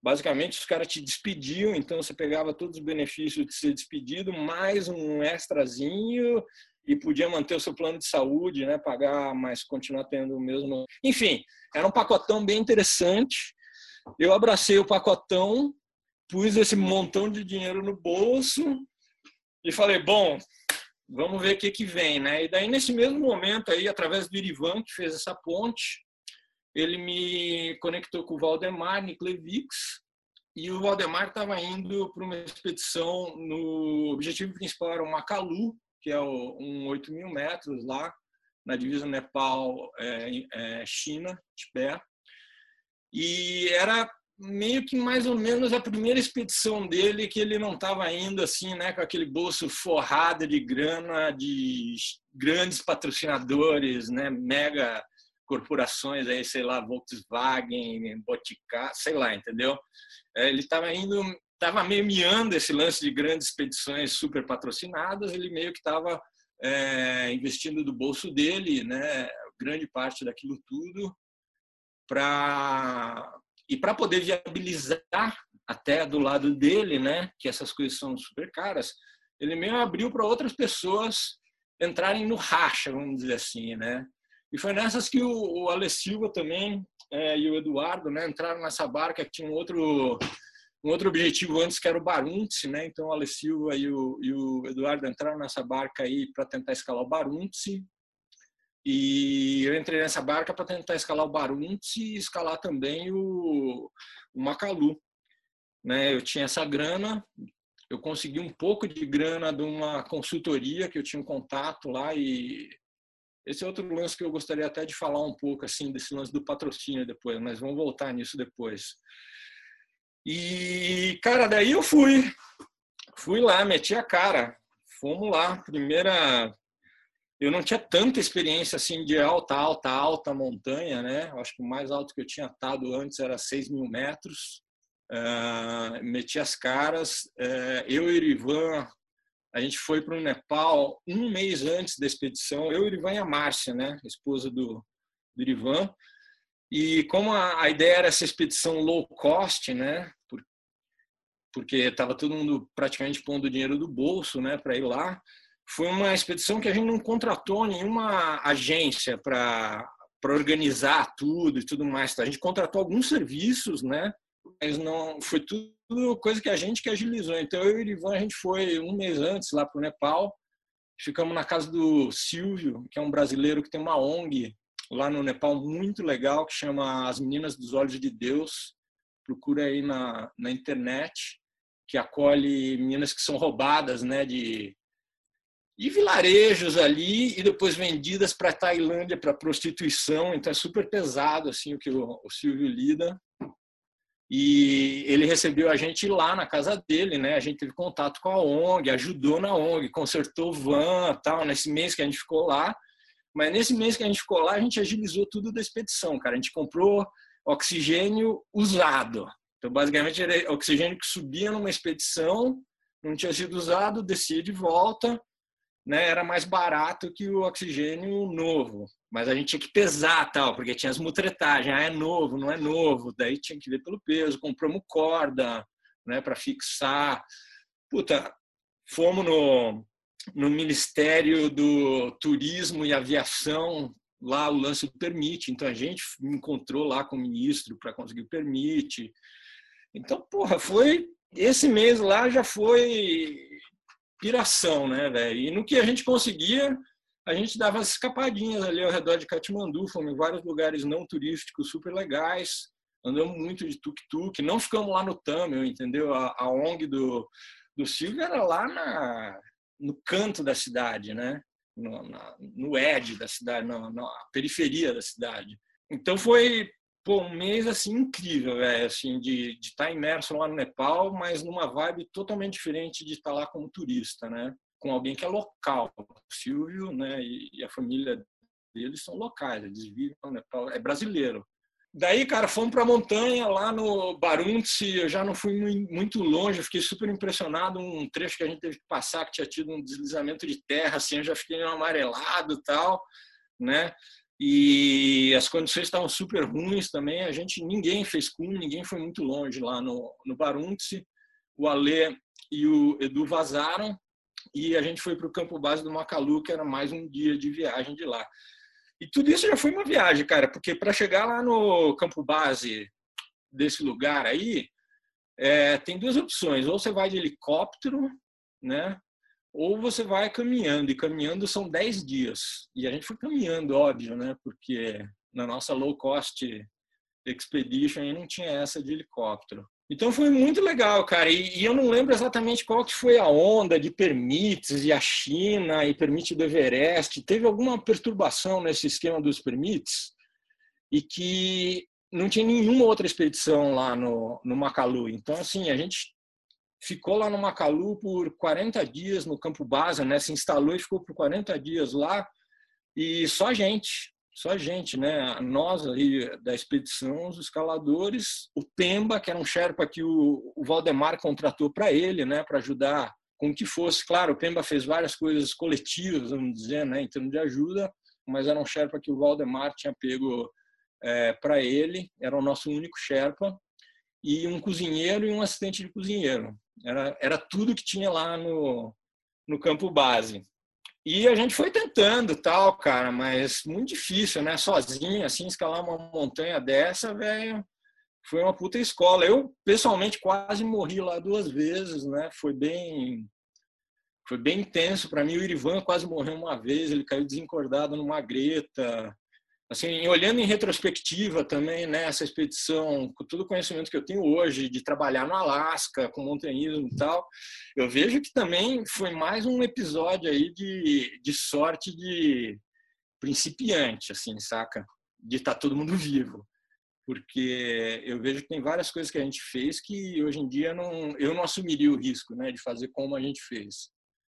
basicamente os caras te despediam, então você pegava todos os benefícios de ser despedido, mais um extrazinho, e podia manter o seu plano de saúde, né, pagar, mas continuar tendo o mesmo... Enfim, era um pacotão bem interessante. Eu abracei o pacotão, pus esse montão de dinheiro no bolso e falei, bom, vamos ver o que que vem, né? E daí, nesse mesmo momento, aí, através do Irivan, que fez essa ponte, ele me conectou com o Valdemar Niklevix, e o Valdemar estava indo para uma expedição, no o objetivo principal era o Makalu, que é um oito mil metros lá, na divisa Nepal, é, é, China, Tibete. E era meio que mais ou menos a primeira expedição dele, que ele não estava indo assim, né, com aquele bolso forrado de grana de grandes patrocinadores, né, mega corporações aí, sei lá, Volkswagen, Boticá, sei lá, entendeu? Ele estava indo, estava meio miando esse lance de grandes expedições super patrocinadas, ele meio que estava é, investindo do bolso dele, né, grande parte daquilo tudo, para e para poder viabilizar até do lado dele, né, que essas coisas são super caras, ele meio abriu para outras pessoas entrarem no racha, vamos dizer assim, né? E foi nessas que o, o Ale Silva também é, e o Eduardo, né, entraram nessa barca que tinha um outro um outro objetivo antes, que era o Barunte, né? Então o Ale Silva e o, e o Eduardo entraram nessa barca aí para tentar escalar o Barunte. E eu entrei nessa barca para tentar escalar o Barunte e escalar também o, o Makalu, né? Eu tinha essa grana, eu consegui um pouco de grana de uma consultoria que eu tinha um contato lá, e esse é outro lance que eu gostaria até de falar um pouco assim desse lance do patrocínio depois, mas vamos voltar nisso depois. E cara, daí eu fui, fui lá, meti a cara, fomos lá, primeira. Eu não tinha tanta experiência assim de alta, alta, alta montanha, né? Eu acho que o mais alto que eu tinha estado antes era seis mil metros. Uh, meti as caras. Uh, eu e o Irivan, a gente foi para o Nepal um mês antes da expedição. Eu, o Irivan e a Márcia, né? Esposa do, do Irivan. E como a, a ideia era essa expedição low cost, né? Por, porque estava todo mundo praticamente pondo dinheiro do bolso, né? Para ir lá. Foi uma expedição que a gente não contratou nenhuma agência para para organizar tudo e tudo mais. Tá? A gente contratou alguns serviços, né? Mas não foi tudo coisa que a gente que agilizou. Então eu e o Irivan, a gente foi um mês antes lá para o Nepal. Ficamos na casa do Silvio, que é um brasileiro que tem uma O N G lá no Nepal muito legal, que chama As Meninas dos Olhos de Deus. Procura aí na, na internet, que acolhe meninas que são roubadas, né? De E vilarejos ali, e depois vendidas para a Tailândia para prostituição. Então é super pesado assim o que o, o Silvio lida. E ele recebeu a gente lá na casa dele, né? A gente teve contato com a O N G, ajudou na O N G, consertou van, tal, nesse mês que a gente ficou lá. Mas nesse mês que a gente ficou lá, a gente agilizou tudo da expedição, cara. A gente comprou oxigênio usado. Então basicamente era oxigênio que subia numa expedição, não tinha sido usado, descia de volta. Né, era mais barato que o oxigênio novo, mas a gente tinha que pesar, tal, porque tinha as mutretagens, ah, é novo, não é novo, daí tinha que ver pelo peso, compramos corda, né, para fixar. Puta, fomos no, no Ministério do Turismo e Aviação, lá o lance do permite, então a gente encontrou lá com o ministro para conseguir o permite. Então, porra, foi, esse mês lá já foi piração, né, velho? E no que a gente conseguia, a gente dava as escapadinhas ali ao redor de Katmandu, fomos em vários lugares não turísticos super legais, andamos muito de tuk-tuk, não ficamos lá no Tamil, entendeu? A, a O N G do, do Silvio era lá na, no canto da cidade, né? No, na, no edge da cidade, na, na periferia da cidade. Então foi pô, um mês assim incrível, velho, assim, de de estar imerso lá no Nepal, mas numa vibe totalmente diferente de estar lá como turista, né? Com alguém que é local. O Silvio, né, e, e a família deles são locais, eles vivem no Nepal, é brasileiro. Daí, cara, fomos para a montanha, lá no Barunte, eu já não fui muito longe, eu fiquei super impressionado, um trecho que a gente teve que passar, que tinha tido um deslizamento de terra, assim, eu já fiquei amarelado e tal, né? e as condições estavam super ruins também. A gente, ninguém fez cume, ninguém foi muito longe lá no, no Barunte. O Alê e o Edu vazaram e a gente foi para o campo base do Makalu, que era mais um dia de viagem de lá. E tudo isso já foi uma viagem, cara, porque para chegar lá no campo base desse lugar aí, é, tem duas opções: ou você vai de helicóptero, né? Ou você vai caminhando, e caminhando são dez dias. E a gente foi caminhando, óbvio, né? Porque na nossa low cost expedition aí não tinha essa de helicóptero. Então foi muito legal, cara. E, e eu não lembro exatamente qual que foi a onda de permits, e a China, e permite do Everest. Teve alguma perturbação nesse esquema dos permits, e que não tinha nenhuma outra expedição lá no, no Makalu. Então, assim, a gente ficou lá no Makalu por quarenta dias no campo base, né? Se instalou e ficou por quarenta dias lá, e só gente, só gente, né? Nós aí da expedição, os escaladores, o Pemba, que era um Sherpa que o, o Valdemar contratou para ele, né? Para ajudar com o que fosse. Claro, o Pemba fez várias coisas coletivas, vamos dizer, né? Em termos de ajuda, mas era um Sherpa que o Valdemar tinha pego é, para ele, era o nosso único Sherpa, e um cozinheiro e um assistente de cozinheiro. Era, era tudo que tinha lá no, no campo base. E a gente foi tentando, tal, cara, mas muito difícil, né? Sozinho, assim, escalar uma montanha dessa, velho, foi uma puta escola. Eu, pessoalmente, quase morri lá duas vezes, né? Foi bem, foi bem intenso para mim. O Irivan quase morreu uma vez, ele caiu desencordado numa greta. Assim, olhando em retrospectiva também, né, essa expedição, com todo o conhecimento que eu tenho hoje de trabalhar no Alasca, com montanhismo e tal, eu vejo que também foi mais um episódio aí de, de sorte de principiante, assim, saca? De estar todo mundo vivo. Porque eu vejo que tem várias coisas que a gente fez que hoje em dia não, eu não assumiria o risco, né, de fazer como a gente fez.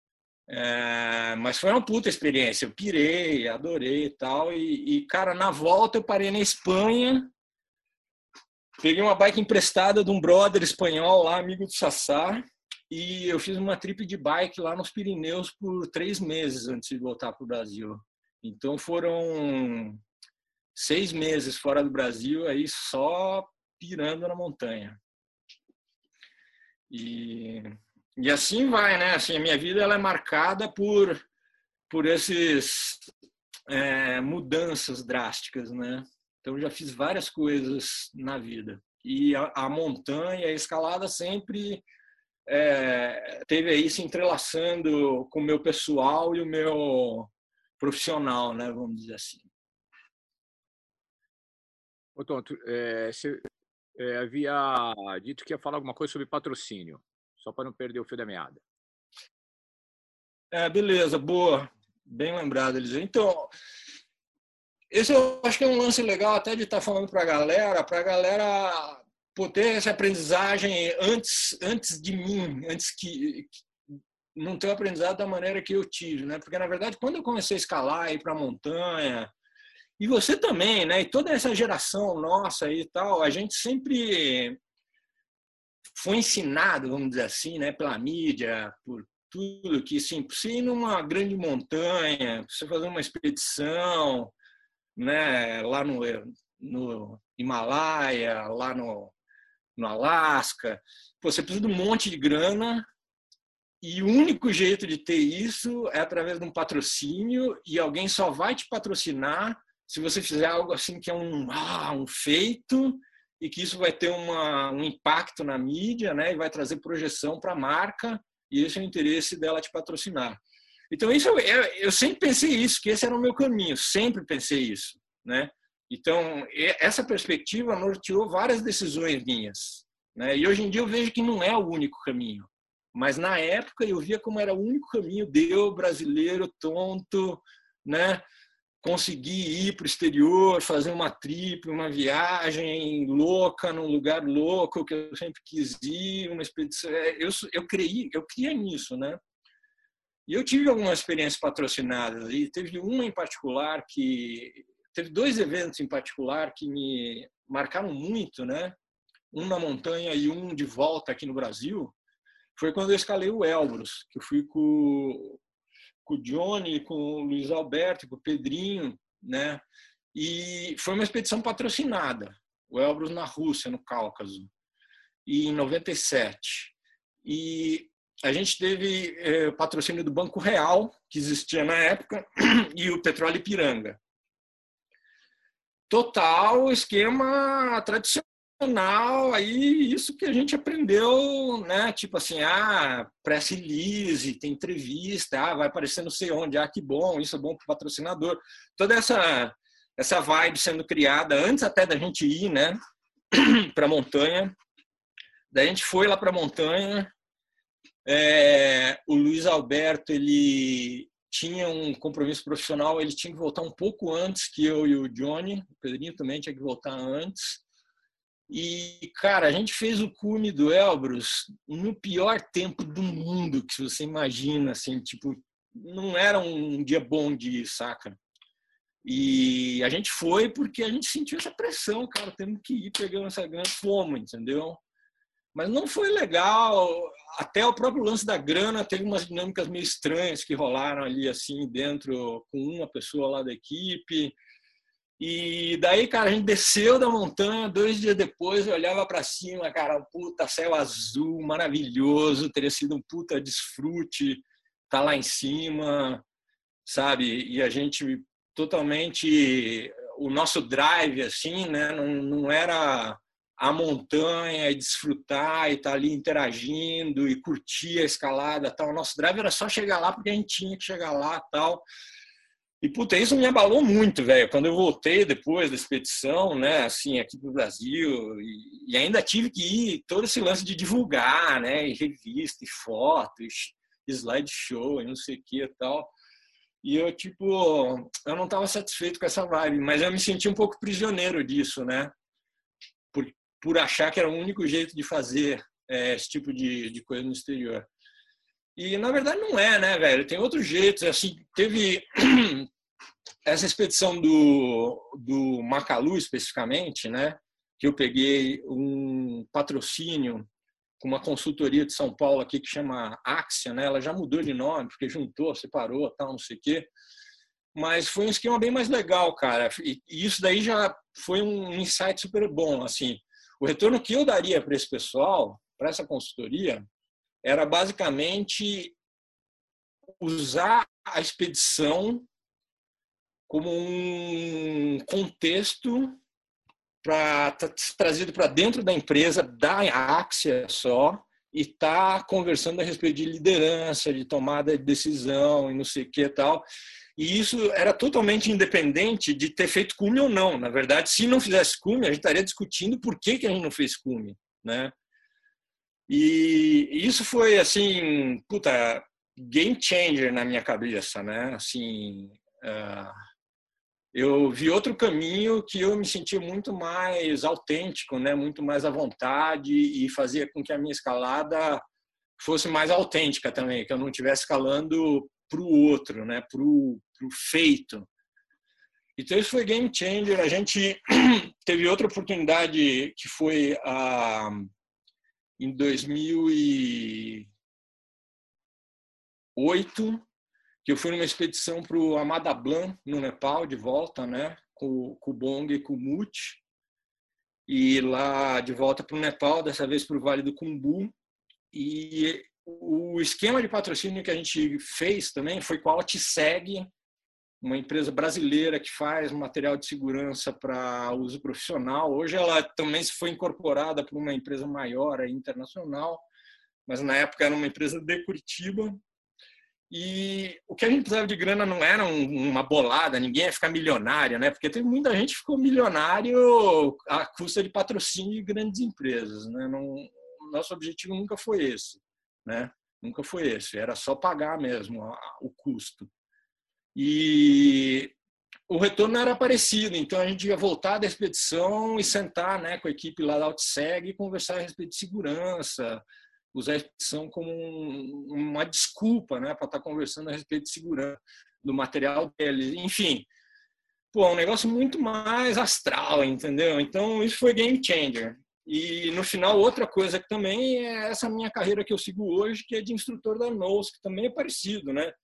É, mas foi uma puta experiência, eu pirei, adorei e tal, e, e cara, na volta eu parei na Espanha, peguei uma bike emprestada de um brother espanhol lá, amigo do Sassá, e eu fiz uma trip de bike lá nos Pirineus por três meses antes de voltar para o Brasil. Então foram seis meses fora do Brasil, aí só pirando na montanha. E... E assim vai, né? Assim, a minha vida ela é marcada por, por essas é, mudanças drásticas, né? Então, eu já fiz várias coisas na vida. E a, a montanha, a escalada sempre é, teve aí se entrelaçando com o meu pessoal e o meu profissional, né? Vamos dizer assim. Ô, Tonto, é, você é, havia dito que ia falar alguma coisa sobre patrocínio, só para não perder o fio da meada. É, beleza, boa. Bem lembrado, Eliseu. Então, esse eu acho que é um lance legal até de estar falando para a galera, para a galera poder essa aprendizagem antes, antes de mim, antes que, que não ter o aprendizado da maneira que eu tive, né? Porque, na verdade, quando eu comecei a escalar, ir para a montanha, e você também, né? E toda essa geração nossa e tal, a gente sempre foi ensinado, vamos dizer assim, né, pela mídia, por tudo que, assim, você ir numa grande montanha, você fazer uma expedição, né, lá no, no Himalaia, lá no, no Alasca, você precisa de um monte de grana e o único jeito de ter isso é através de um patrocínio e alguém só vai te patrocinar se você fizer algo assim que é um, ah, um feito e que isso vai ter uma, um impacto na mídia, né, e vai trazer projeção para a marca, e esse é o interesse dela te patrocinar. Então, isso eu, eu sempre pensei isso, que esse era o meu caminho, sempre pensei isso, né? Então, essa perspectiva norteou várias decisões minhas, né? E hoje em dia eu vejo que não é o único caminho, mas na época eu via como era o único caminho de eu, brasileiro, tonto, né? Conseguir ir para o exterior, fazer uma trip, uma viagem louca, num lugar louco que eu sempre quis ir, uma expedição. Eu, eu, criei, eu criei nisso, né? E eu tive algumas experiências patrocinadas, e teve uma em particular que... Teve dois eventos em particular que me marcaram muito, né? Um na montanha e um de volta aqui no Brasil. Foi quando eu escalei o Elbrus, que eu fui com... com o Johnny, com o Luiz Alberto, com o Pedrinho, né? E foi uma expedição patrocinada, o Elbrus na Rússia, no Cáucaso, e em noventa e sete. E a gente teve é, o patrocínio do Banco Real, que existia na época, e o Petróleo Ipiranga. Total esquema tradicional, aí isso que a gente aprendeu, né? Tipo assim, ah, press release, tem entrevista, ah, vai aparecer não sei onde, ah, que bom, isso é bom para o patrocinador. Toda essa, essa vibe sendo criada antes até da gente ir, né, para a montanha. Daí a gente foi lá para a montanha, é, o Luiz Alberto, ele tinha um compromisso profissional, ele tinha que voltar um pouco antes que eu e o Johnny, o Pedrinho também tinha que voltar antes. E, cara, a gente fez o cume do Elbrus no pior tempo do mundo que você imagina, assim, tipo, não era um dia bom de ir, saca? E a gente foi porque a gente sentiu essa pressão, cara, temos que ir, pegando essa grande fome, entendeu? Mas não foi legal, até o próprio lance da grana teve umas dinâmicas meio estranhas que rolaram ali, assim, dentro, com uma pessoa lá da equipe. E daí, cara, a gente desceu da montanha, dois dias depois, eu olhava para cima, cara, um puta céu azul, maravilhoso, teria sido um puta desfrute tá lá em cima, sabe? E a gente totalmente, o nosso drive, assim, né, não, não era a montanha e desfrutar e estar tá ali interagindo e curtir a escalada, tal. O nosso drive era só chegar lá porque a gente tinha que chegar lá, tal. E, puta, isso me abalou muito, velho. Quando eu voltei depois da expedição, né, assim, aqui pro Brasil, e, e ainda tive que ir todo esse lance de divulgar, né, e revista, e fotos, slideshow, e não sei o que e tal. E eu, tipo, eu não estava satisfeito com essa vibe, mas eu me senti um pouco prisioneiro disso, né, por, por achar que era o único jeito de fazer é, esse tipo de, de coisa no exterior. E, na verdade, não é, né, velho? Tem outros jeitos. Assim, teve essa expedição do, do Makalu, especificamente, né, que eu peguei um patrocínio com uma consultoria de São Paulo aqui que chama Axia, né? Ela já mudou de nome, porque juntou, separou, tal, não sei o quê. Mas foi um esquema bem mais legal, cara. E isso daí já foi um insight super bom, assim. O retorno que eu daria para esse pessoal, para essa consultoria, era basicamente usar a expedição como um contexto para trazido para dentro da empresa, da Axia só, e estar conversando a respeito de liderança, de tomada de decisão e não sei o que e tal. E isso era totalmente independente de ter feito cume ou não. Na verdade, se não fizesse cume, a gente estaria discutindo por que, que a gente não fez cume, né? E isso foi, assim, puta, game changer na minha cabeça, né? Assim, uh, eu vi outro caminho que eu me senti muito mais autêntico, né? Muito mais à vontade e fazia com que a minha escalada fosse mais autêntica também, que eu não estivesse escalando para o outro, né? Para o feito. Então isso foi game changer. A gente teve outra oportunidade que foi a uh, em dois mil e oito, que eu fui numa expedição para o Amadablan, no Nepal, de volta, né, com, com o Bong e com o Mut, e lá de volta para o Nepal, dessa vez para o Vale do Khumbu. E o esquema de patrocínio que a gente fez também foi com a Altiseg, uma empresa brasileira que faz material de segurança para uso profissional. Hoje ela também se foi incorporada por uma empresa maior, internacional, mas na época era uma empresa de Curitiba. E o que a gente precisava de grana não era uma bolada, ninguém ia ficar milionário, né? Porque teve muita gente que ficou milionário à custa de patrocínio de grandes empresas, né? Não, nosso objetivo nunca foi esse, né? Nunca foi esse, era só pagar mesmo o custo. E o retorno era parecido, então a gente ia voltar da expedição e sentar, né, com a equipe lá da Altiseg e conversar a respeito de segurança, usar a expedição como um, uma desculpa, né, para estar conversando a respeito de segurança, do material deles, enfim. Pô, um negócio muito mais astral, entendeu? Então isso foi game changer. E no final, outra coisa que também é essa minha carreira que eu sigo hoje, que é de instrutor da N O S, que também é parecido, né?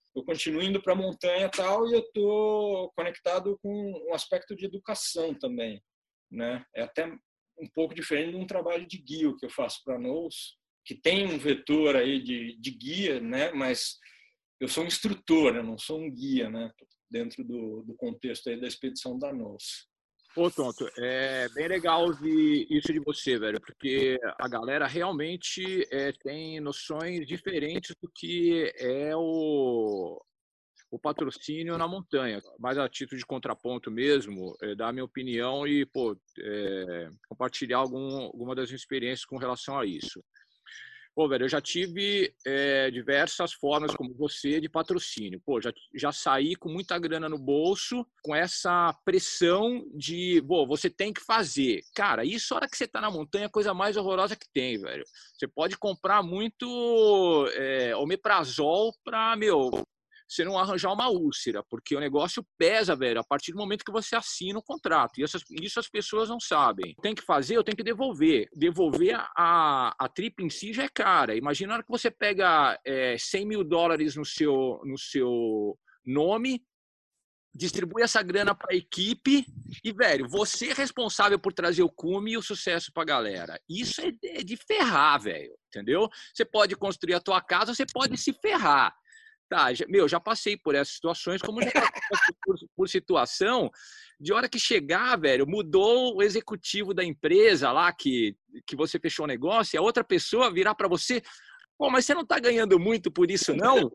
eu continuo indo para a montanha e tal, e eu estou conectado com um aspecto de educação também, né? É até um pouco diferente de um trabalho de guia que eu faço para a Knowles, que tem um vetor aí de, de guia, né? Mas eu sou um instrutor, eu não sou um guia, né? Dentro do, do contexto aí da expedição da Knowles. Pô, Tonto, é bem legal ouvir isso de você, velho, porque a galera realmente é, tem noções diferentes do que é o, o patrocínio na montanha. Mas a título de contraponto mesmo, é, dar a minha opinião e pô, é, compartilhar algum, alguma das minhas experiências com relação a isso. Pô, velho, eu já tive é, diversas formas, como você, de patrocínio. Pô, já, já saí com muita grana no bolso, com essa pressão de, pô, você tem que fazer. Cara, isso, a hora que você tá na montanha, é a coisa mais horrorosa que tem, velho. Você pode comprar muito é, omeprazol pra, meu, você não arranjar uma úlcera, porque o negócio pesa, velho, a partir do momento que você assina o contrato. E essas, isso as pessoas não sabem. Tem que fazer, eu tenho que devolver. Devolver a, a trip em si já é cara. Imagina a hora que você pega é, cem mil dólares no seu, no seu nome, distribui essa grana para a equipe e, velho, você é responsável por trazer o cume e o sucesso para a galera. Isso é de, é de ferrar, velho, entendeu? Você pode construir a tua casa, você pode se ferrar. Tá, já, meu, já passei por essas situações, como já passei por, por situação de hora que chegar, velho, mudou o executivo da empresa lá que, que você fechou o negócio e a outra pessoa virar para você, pô, mas você não tá ganhando muito por isso, não?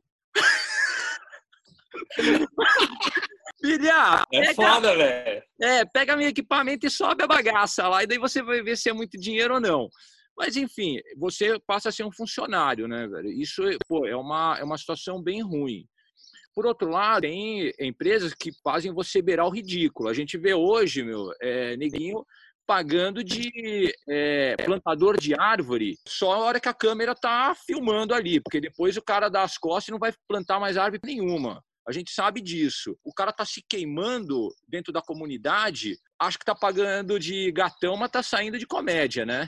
Filha, é pega, foda, velho. É, pega meu equipamento e sobe a bagaça lá, e daí você vai ver se é muito dinheiro ou não. Mas, enfim, você passa a ser um funcionário, né, velho? Isso, pô, é uma, é uma situação bem ruim. Por outro lado, tem empresas que fazem você beirar o ridículo. A gente vê hoje, meu, é, neguinho pagando de é, plantador de árvore só a hora que a câmera tá filmando ali, porque depois o cara dá as costas e não vai plantar mais árvore nenhuma. A gente sabe disso. O cara tá se queimando dentro da comunidade, acho que tá pagando de gatão, mas tá saindo de comédia, né?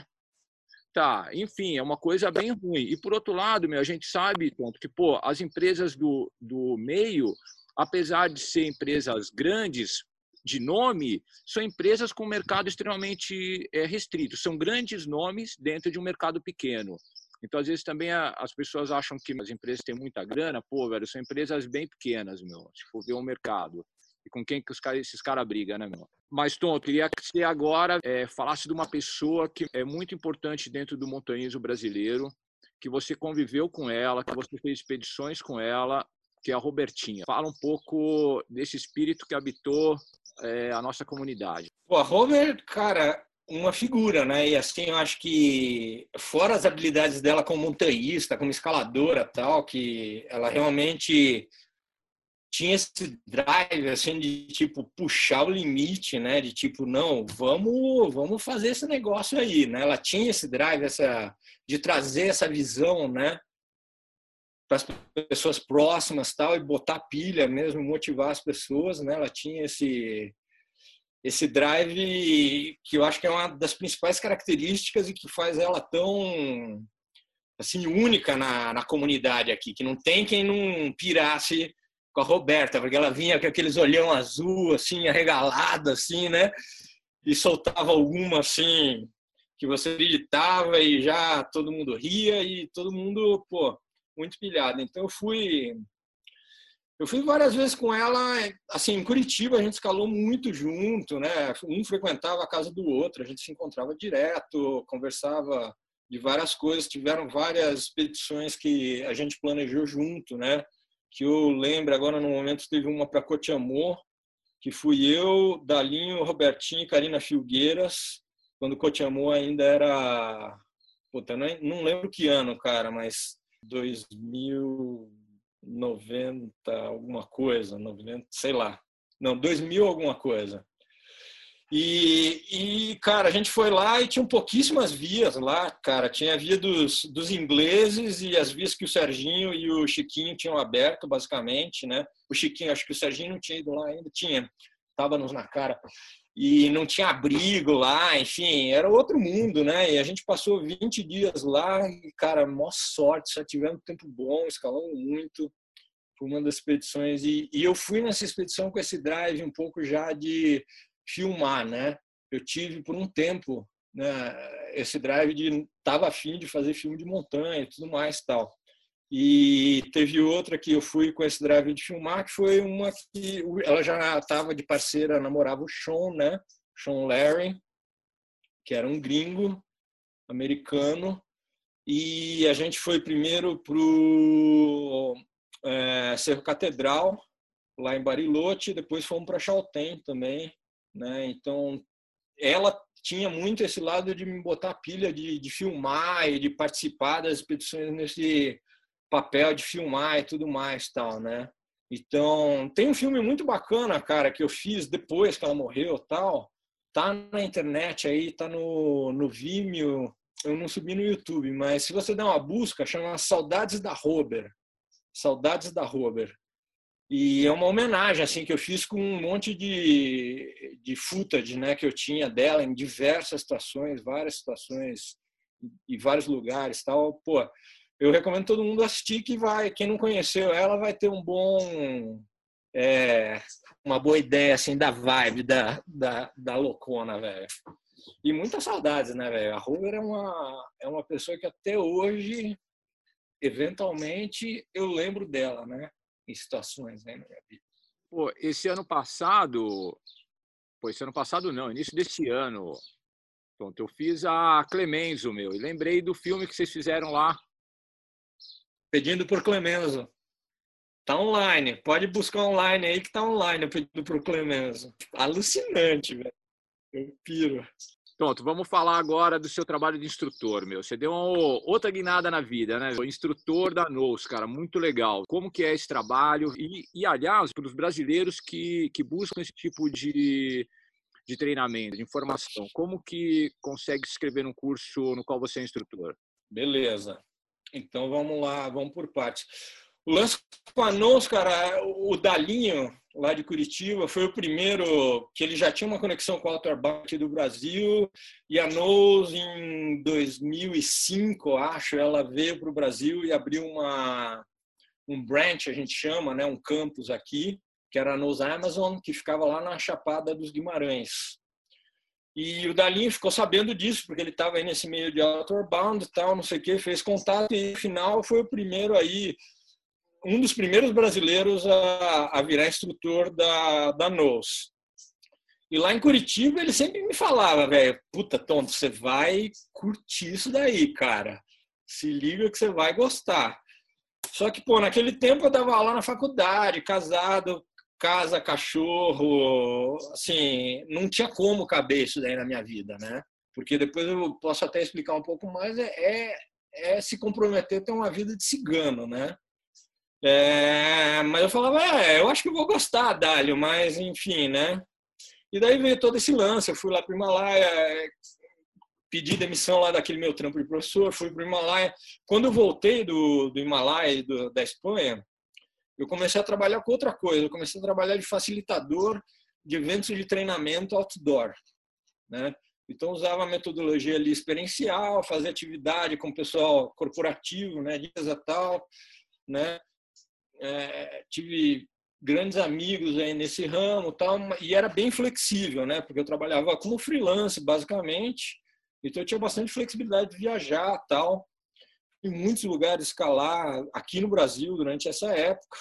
Tá, enfim, é uma coisa bem ruim. E por outro lado, meu, a gente sabe, Tonto, que pô, as empresas do, do meio, apesar de ser empresas grandes, de nome, são empresas com mercado extremamente é, restrito. São grandes nomes dentro de um mercado pequeno. Então, às vezes, também a, as pessoas acham que as empresas têm muita grana. Pô, velho, são empresas bem pequenas, meu, se for ver o mercado. E com quem que os cara, esses caras brigam, né, meu? Mas, Tom, eu queria que você agora é, falasse de uma pessoa que é muito importante dentro do montanhismo brasileiro, que você conviveu com ela, que você fez expedições com ela, que é a Robertinha. Fala um pouco desse espírito que habitou é, a nossa comunidade. Pô, a Robert, cara, uma figura, né? E assim, eu acho que, fora as habilidades dela como montanhista, como escaladora tal, que ela realmente tinha esse drive, assim, de, tipo, puxar o limite, né? De, tipo, não, vamos, vamos fazer esse negócio aí, né? Ela tinha esse drive, essa, de trazer essa visão, né? Para as pessoas próximas, tal, e botar pilha mesmo, motivar as pessoas, né? Ela tinha esse, esse drive que eu acho que é uma das principais características e que faz ela tão, assim, única na, na comunidade aqui, que não tem quem não pirasse com a Roberta, porque ela vinha com aqueles olhão azul, assim, arregalado, assim, né? E soltava alguma, assim, que você acreditava e já todo mundo ria e todo mundo, pô, muito pilhado. Então, eu fui... Eu fui várias vezes com ela, assim, em Curitiba a gente escalou muito junto, né? Um frequentava a casa do outro, a gente se encontrava direto, conversava de várias coisas. Tiveram várias expedições que a gente planejou junto, né? Que eu lembro agora, no momento, teve uma para Cotiamô, que fui eu, Dalinho, Robertinho e Karina Filgueiras, quando Cotiamô ainda era... Puta, não lembro que ano, cara, mas dois mil e noventa, alguma coisa, noventa, sei lá. Não, dois mil alguma coisa. E, e, cara, a gente foi lá e tinham pouquíssimas vias lá, cara. Tinha a via dos, dos ingleses e as vias que o Serginho e o Chiquinho tinham aberto, basicamente, né? O Chiquinho, acho que o Serginho não tinha ido lá ainda, tinha. Tava-nos na cara. E não tinha abrigo lá, enfim, era outro mundo, né? E a gente passou vinte dias lá e, cara, mó sorte, só tivemos tempo bom, escalamos muito. Foi uma das expedições. E, e eu fui nessa expedição com esse drive um pouco já de filmar, né? Eu tive por um tempo, né, esse drive de estava afim de fazer filme de montanha e tudo mais tal. E teve outra que eu fui com esse drive de filmar, que foi uma que ela já estava de parceira, namorava o Sean, né? Sean Larry, que era um gringo americano. E a gente foi primeiro para o é, Cerro Catedral, lá em Bariloche, depois fomos para Chaltén também, né? Então, ela tinha muito esse lado de me botar pilha de, de filmar e de participar das expedições nesse papel de filmar e tudo mais, tal, né? Então, tem um filme muito bacana, cara, que eu fiz depois que ela morreu, tal. Tá na internet aí, tá no, no Vimeo. Eu não subi no YouTube, mas se você der uma busca, chama Saudades da Robert. Saudades da Robert. E é uma homenagem assim que eu fiz com um monte de, de footage, né, que eu tinha dela em diversas situações, várias situações e vários lugares, tal. Pô, eu recomendo todo mundo assistir, que vai, quem não conheceu ela vai ter um bom é, uma boa ideia assim da vibe da da, da loucona, velho. E muitas saudades, né, velho? A Robert é uma é uma pessoa que até hoje eventualmente eu lembro dela, né? Em situações, né, na minha vida. Pô, esse ano passado, pô, esse ano passado não, início desse ano, pronto, eu fiz a Clemenzo, meu, e lembrei do filme que vocês fizeram lá. Pedindo por Clemenzo. Tá online, pode buscar online aí que tá online, o Pedindo por Clemenzo. Alucinante, velho. Eu piro. Pronto, vamos falar agora do seu trabalho de instrutor, meu. Você deu uma outra guinada na vida, né? O instrutor da Nous, cara, muito legal. Como que é esse trabalho? E, e aliás, para os brasileiros que, que buscam esse tipo de, de treinamento, de informação, como que consegue se inscrever num curso no qual você é instrutor? Beleza. Então vamos lá, vamos por partes. O lance com a Nous, cara, o Dalinho, lá de Curitiba, foi o primeiro que ele já tinha uma conexão com o Outer Bound do Brasil, e a Nous, em dois mil e cinco, acho, ela veio para o Brasil e abriu uma, um branch, a gente chama, né, um campus aqui, que era a Nous Amazon, que ficava lá na Chapada dos Guimarães. E o Dalinho ficou sabendo disso, porque ele estava aí nesse meio de Outer Bound e tal, não sei o que, fez contato, e no final foi o primeiro aí, um dos primeiros brasileiros a, a virar instrutor da, da Nous. E lá em Curitiba ele sempre me falava, velho, puta, Tonto, você vai curtir isso daí, cara. Se liga que você vai gostar. Só que, pô, naquele tempo eu dava aula na faculdade, casado, casa, cachorro, assim, não tinha como caber isso daí na minha vida, né? Porque depois eu posso até explicar um pouco mais, é, é, é se comprometer a ter uma vida de cigano, né? É, mas eu falava, é, eu acho que eu vou gostar, Dálio, mas enfim, né? E daí veio todo esse lance, eu fui lá para o Himalaia, pedi demissão lá daquele meu trampo de professor, fui para o Himalaia. Quando eu voltei do, do Himalaia e do, da Espanha, eu comecei a trabalhar com outra coisa, eu comecei a trabalhar de facilitador de eventos de treinamento outdoor, né? Então usava a metodologia ali experiencial, fazia atividade com o pessoal corporativo, né, dias a tal, né? É, tive grandes amigos aí nesse ramo, tal, e era bem flexível, né? Porque eu trabalhava como freelance, basicamente, então eu tinha bastante flexibilidade de viajar, tal, em muitos lugares escalar aqui no Brasil durante essa época.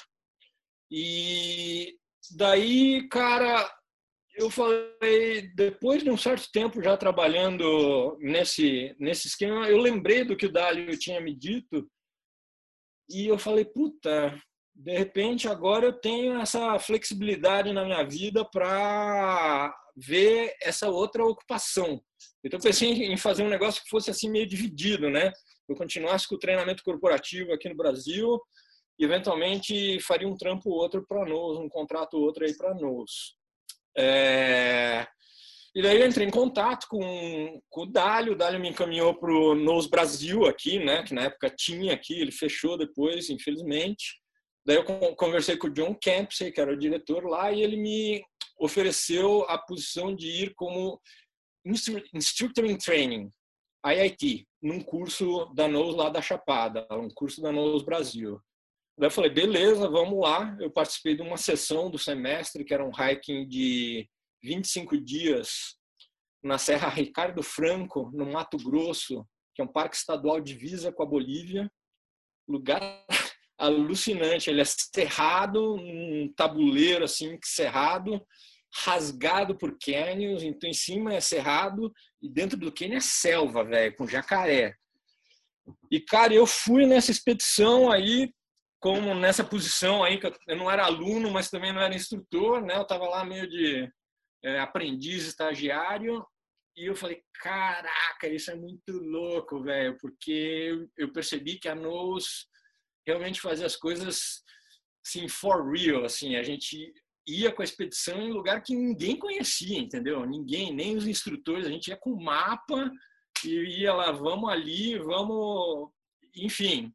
E daí, cara, eu falei, depois de um certo tempo já trabalhando nesse nesse esquema, eu lembrei do que o Dálio tinha me dito e eu falei, puta, de repente agora eu tenho essa flexibilidade na minha vida para ver essa outra ocupação. Então eu pensei em fazer um negócio que fosse assim meio dividido, né? Eu continuasse com o treinamento corporativo aqui no Brasil e eventualmente faria um trampo outro para Nous, um contrato outro aí para Nous. É... E daí eu entrei em contato com, com o Dálio, o Dálio me encaminhou para o Nous Brasil aqui, né? Que na época tinha aqui, ele fechou depois, infelizmente. Daí eu conversei com o John Campsey, que era o diretor lá, e ele me ofereceu a posição de ir como Instructor in Training, I I T, num curso da Nous lá da Chapada, um curso da Nous Brasil. Daí eu falei, beleza, vamos lá. Eu participei de uma sessão do semestre, que era um hiking de vinte e cinco dias na Serra Ricardo Franco, no Mato Grosso, que é um parque estadual divisa com a Bolívia. Lugar alucinante. Ele é cerrado, um tabuleiro assim, cerrado, rasgado por cânions. Então, em cima é cerrado e dentro do cânion é selva, velho, com jacaré. E, cara, eu fui nessa expedição aí, como nessa posição aí, que eu não era aluno, mas também não era instrutor, né? Eu estava lá meio de é, aprendiz, estagiário, e eu falei, caraca, isso é muito louco, velho, porque eu percebi que a Nose realmente fazia as coisas assim, for real, assim, a gente ia com a expedição em lugar que ninguém conhecia, entendeu? Ninguém, nem os instrutores, a gente ia com mapa e ia lá, vamos ali, vamos, enfim.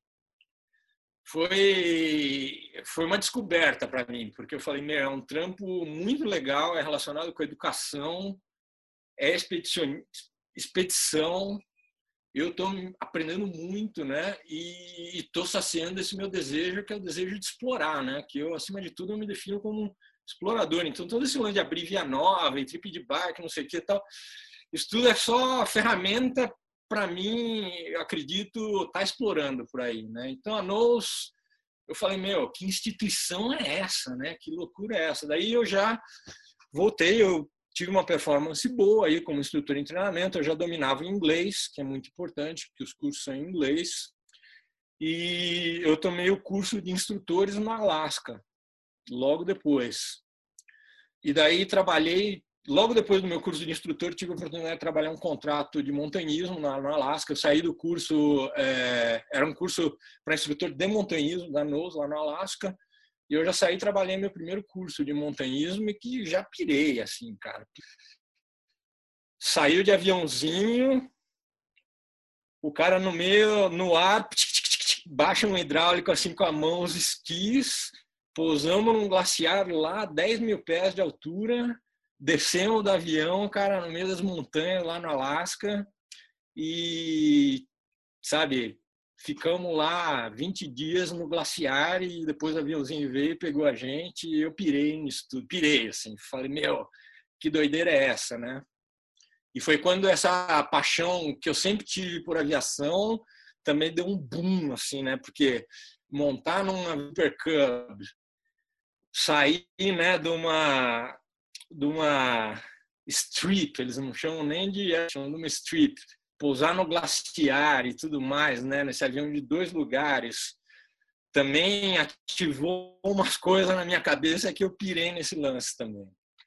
Foi, foi uma descoberta para mim, porque eu falei, meu, é um trampo muito legal, é relacionado com a educação, é expedição, expedição eu estou aprendendo muito, né? E estou saciando esse meu desejo, que é o desejo de explorar, né? Que eu, acima de tudo, eu me defino como um explorador. Então, todo esse lance de abrir via nova, e trip de bike, não sei o que e tal, isso tudo é só ferramenta para mim, eu acredito, estar tá explorando por aí, né? Então, a Nose, eu falei, meu, que instituição é essa, né? Que loucura é essa? Daí eu já voltei, eu tive uma performance boa aí como instrutor em treinamento, eu já dominava o inglês, que é muito importante, porque os cursos são em inglês, e eu tomei o curso de instrutores no Alasca, logo depois. E daí trabalhei, logo depois do meu curso de instrutor, tive a oportunidade de trabalhar um contrato de montanhismo no Alasca. Eu saí do curso, é, era um curso para instrutor de montanhismo da Nose, lá no Alasca, e eu já saí, trabalhei meu primeiro curso de montanhismo e que já pirei, assim, cara. Saiu de aviãozinho, o cara no meio, no ar, baixa um hidráulico assim com a mão, os esquis, pousamos num glaciar lá, dez mil pés de altura, descemos do avião, cara, no meio das montanhas lá no Alasca e, sabe, ficamos lá vinte dias no glaciar e depois o aviãozinho veio, pegou a gente e eu pirei nisso tudo. Pirei, assim. Falei, meu, que doideira é essa, né? E foi quando essa paixão que eu sempre tive por aviação também deu um boom, assim, né? Porque montar numa Viper Cub, sair, né, de uma, de uma strip, eles não chamam nem de chamam de uma strip, pousar no glaciar e tudo mais, né? Nesse avião de dois lugares, também ativou umas coisas na minha cabeça que eu pirei nesse lance também.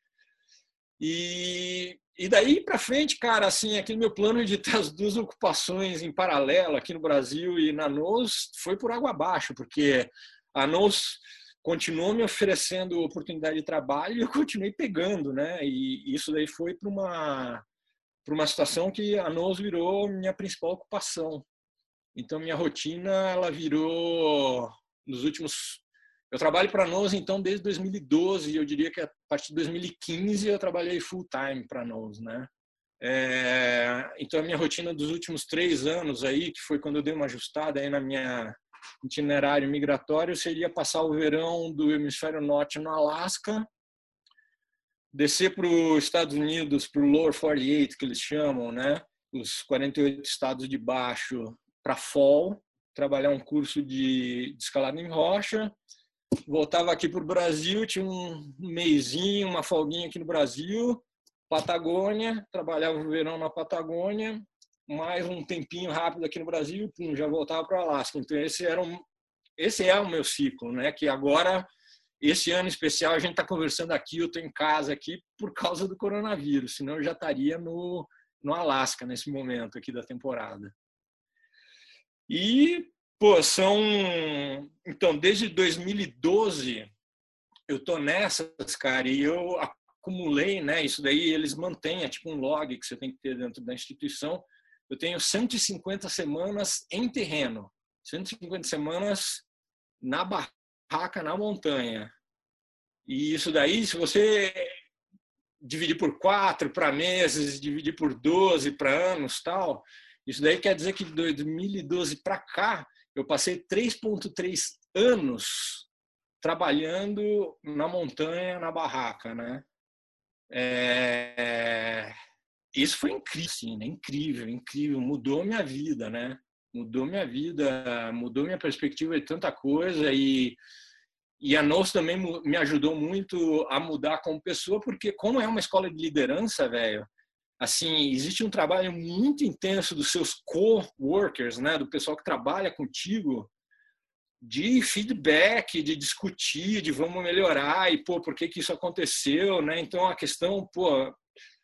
E, e daí para frente, cara, assim, aquele meu plano de ter as duas ocupações em paralelo aqui no Brasil e na Nose foi por água abaixo, porque a Nose continuou me oferecendo oportunidade de trabalho e eu continuei pegando, né? E isso daí foi para uma para uma situação que a Nose virou minha principal ocupação. Então, minha rotina, ela virou nos últimos... Eu trabalho para a Nose, então, desde dois mil e doze, e eu diria que a partir de dois mil e quinze eu trabalhei full time para a Nose, né? É... Então, a minha rotina dos últimos três anos aí, que foi quando eu dei uma ajustada aí na minha itinerário migratório, seria passar o verão do hemisfério norte no Alasca, descer para os Estados Unidos, para o Lower quarenta e oito, que eles chamam, né? Os quarenta e oito estados de baixo, para fall, trabalhar um curso de, de escalada em rocha. Voltava aqui para o Brasil, tinha um mesinho, uma folguinha aqui no Brasil, Patagônia, trabalhava o verão na Patagônia, mais um tempinho rápido aqui no Brasil, pum, já voltava para o Alasca. Então, esse, era um, esse é o meu ciclo, né? Que agora... Esse ano especial a gente está conversando aqui, eu estou em casa aqui por causa do coronavírus, senão eu já estaria no, no Alasca nesse momento aqui da temporada. E, pô, são... Então, desde dois mil e doze eu estou nessas, cara, e eu acumulei, né? Isso daí eles mantêm, é tipo um log que você tem que ter dentro da instituição. Eu tenho cento e cinquenta semanas em terreno, cento e cinquenta semanas na barra, na montanha. E isso daí, se você dividir por quatro para meses, dividir por doze para anos, tal, isso daí quer dizer que de dois mil e doze para cá eu passei três vírgula três anos trabalhando na montanha, na barraca, né? É... Isso foi incrível, sim, né? Incrível, incrível. Mudou minha vida, né? Mudou minha vida, mudou minha perspectiva de tanta coisa e, e a Nous também me ajudou muito a mudar como pessoa, porque como é uma escola de liderança, velho, assim, existe um trabalho muito intenso dos seus co-workers, né? Do pessoal que trabalha contigo, de feedback, de discutir, de vamos melhorar e, pô, por que que isso aconteceu, né? Então, a questão, pô,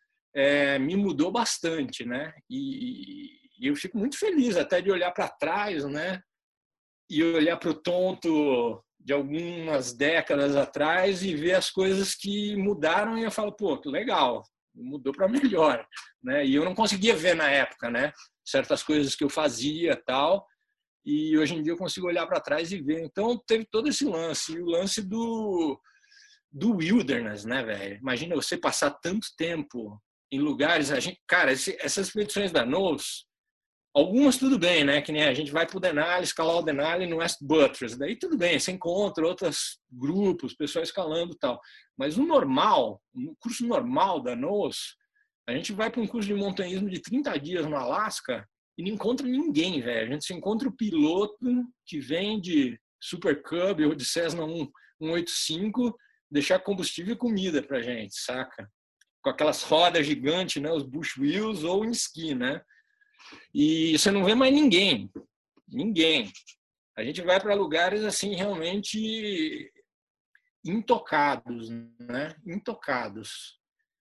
é, me mudou bastante, né? E, e eu fico muito feliz até de olhar para trás, né? E olhar para o Tonto de algumas décadas atrás e ver as coisas que mudaram e eu falo, pô, que legal, mudou para melhor, né? E eu não conseguia ver na época, né? Certas coisas que eu fazia, tal. E hoje em dia eu consigo olhar para trás e ver. Então teve todo esse lance, e o lance do, do wilderness, né, velho? Imagina você passar tanto tempo em lugares, a gente, cara, esse, essas expedições da Nous, algumas tudo bem, né? Que nem a gente vai pro Denali, escalar o Denali no West Buttress, daí tudo bem, você encontra outros grupos, pessoal escalando e tal. Mas o normal, no curso normal da Nous, a gente vai para um curso de montanhismo de trinta dias no Alasca e não encontra ninguém, velho. A gente se encontra o piloto que vem de Super Cub ou de Cessna cento e oitenta e cinco deixar combustível e comida pra gente, saca? Com aquelas rodas gigantes, né? Os bush wheels ou em esqui, né? E você não vê mais ninguém. Ninguém. A gente vai para lugares assim realmente intocados, né? Intocados.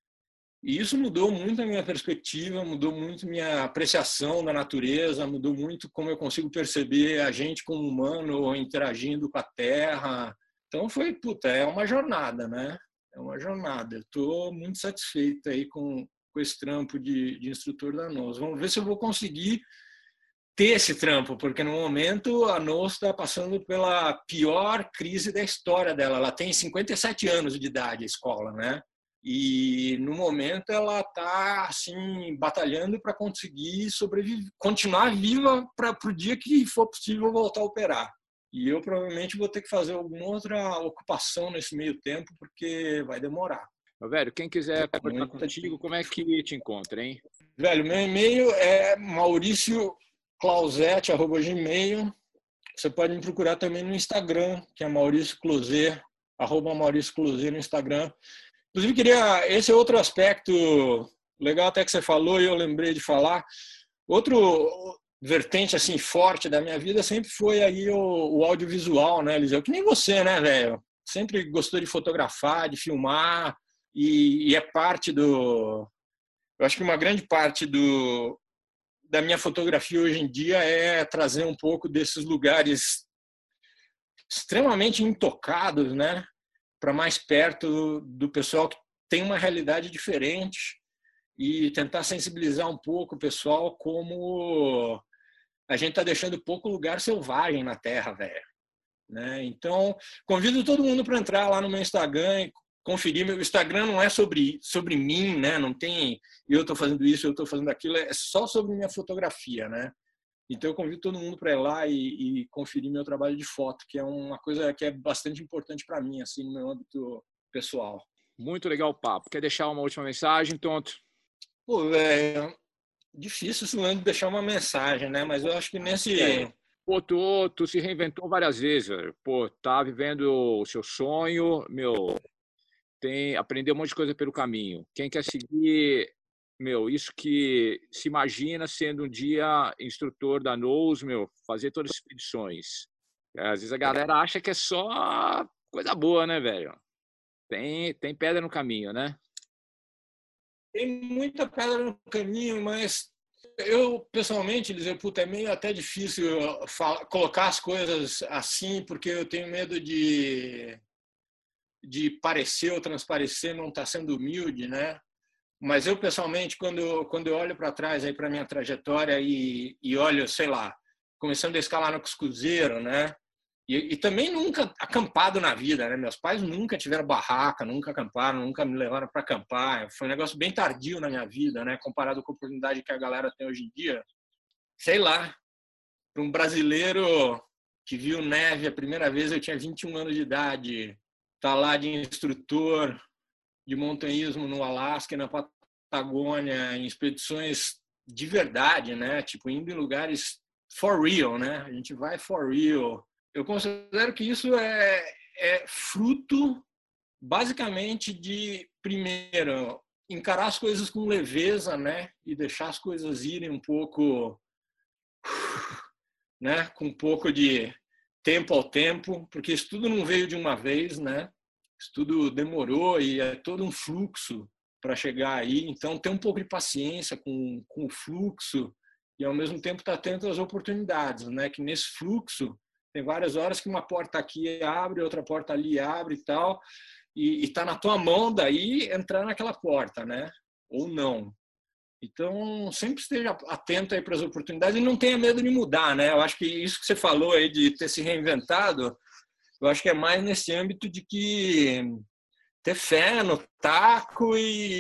E isso mudou muito a minha perspectiva, mudou muito minha apreciação da natureza, mudou muito como eu consigo perceber a gente como humano interagindo com a terra. Então foi, puta, é uma jornada, né? É uma jornada. Eu estou muito satisfeito aí com, com esse trampo de, de instrutor da Nous. Vamos ver se eu vou conseguir ter esse trampo, porque no momento a Nous está passando pela pior crise da história dela. Ela tem cinquenta e sete anos de idade, a escola, né? E no momento ela está assim batalhando para conseguir sobreviver, continuar viva para o dia que for possível voltar a operar. E eu provavelmente vou ter que fazer alguma outra ocupação nesse meio tempo, porque vai demorar. Velho, quem quiser conversar contigo, como é que te encontra, hein? Velho, meu e-mail é mauricio clausetti arroba gmail. Você pode me procurar também no Instagram, que é Maurício Closet, arroba Maurício Closet no Instagram. Inclusive, queria... Esse é outro aspecto legal até que você falou e eu lembrei de falar. Outro vertente assim forte da minha vida sempre foi aí o, o audiovisual, né, Eliseu? Que nem você, né, velho? Sempre gostou de fotografar, de filmar e, e é parte do... Eu acho que uma grande parte do, da minha fotografia hoje em dia é trazer um pouco desses lugares extremamente intocados, né, para mais perto do pessoal que tem uma realidade diferente e tentar sensibilizar um pouco o pessoal como a gente está deixando pouco lugar selvagem na Terra, velho. Né? Então, convido todo mundo para entrar lá no meu Instagram e conferir. Meu Instagram não é sobre, sobre mim, né? Não tem eu estou fazendo isso, eu estou fazendo aquilo, é só sobre minha fotografia, né? Então, eu convido todo mundo para ir lá e, e conferir meu trabalho de foto, que é uma coisa que é bastante importante para mim, assim, no meu âmbito pessoal. Muito legal o papo. Quer deixar uma última mensagem, Tonto? Pô, velho, difícil esse lance de deixar uma mensagem, né? Mas eu acho que nesse... É. Pô, tu, tu se reinventou várias vezes, velho. Pô, tá vivendo o seu sonho, meu, tem, aprendeu um monte de coisa pelo caminho. Quem quer seguir... Meu, isso que se imagina sendo um dia instrutor da Nous, meu, fazer todas as expedições. Às vezes a galera acha que é só coisa boa, né, velho? Tem, tem pedra no caminho, né? Tem muita pedra no caminho, mas eu, pessoalmente, dizer, puta, é meio até difícil falar, colocar as coisas assim, porque eu tenho medo de, de parecer ou transparecer, não estar sendo humilde, né? Mas eu, pessoalmente, quando eu, quando eu olho para trás aí para minha trajetória e, e olho, sei lá, começando a escalar no Cuscuzeiro, né? E, e também nunca acampado na vida, né? Meus pais nunca tiveram barraca, nunca acamparam, nunca me levaram para acampar. Foi um negócio bem tardio na minha vida, né? Comparado com a oportunidade que a galera tem hoje em dia. Sei lá, para um brasileiro que viu neve a primeira vez, eu tinha vinte e um anos de idade, tá lá de instrutor de montanhismo no Alasca e na Patagônia, em expedições de verdade, né? Tipo, indo em lugares for real, né? A gente vai for real. Eu considero que isso é, é fruto, basicamente, de, primeiro, encarar as coisas com leveza, né? E deixar as coisas irem um pouco, né? Com um pouco de tempo ao tempo, porque isso tudo não veio de uma vez, né? Isso tudo demorou e é todo um fluxo para chegar aí. Então, ter um pouco de paciência com, com o fluxo e, ao mesmo tempo, estar atento às oportunidades, né? Que nesse fluxo tem várias horas que uma porta aqui abre, outra porta ali abre e tal, e está na tua mão daí entrar naquela porta, né? Ou não. Então, sempre esteja atento aí para as oportunidades e não tenha medo de mudar, né? Eu acho que isso que você falou aí de ter se reinventado, eu acho que é mais nesse âmbito de que ter fé no taco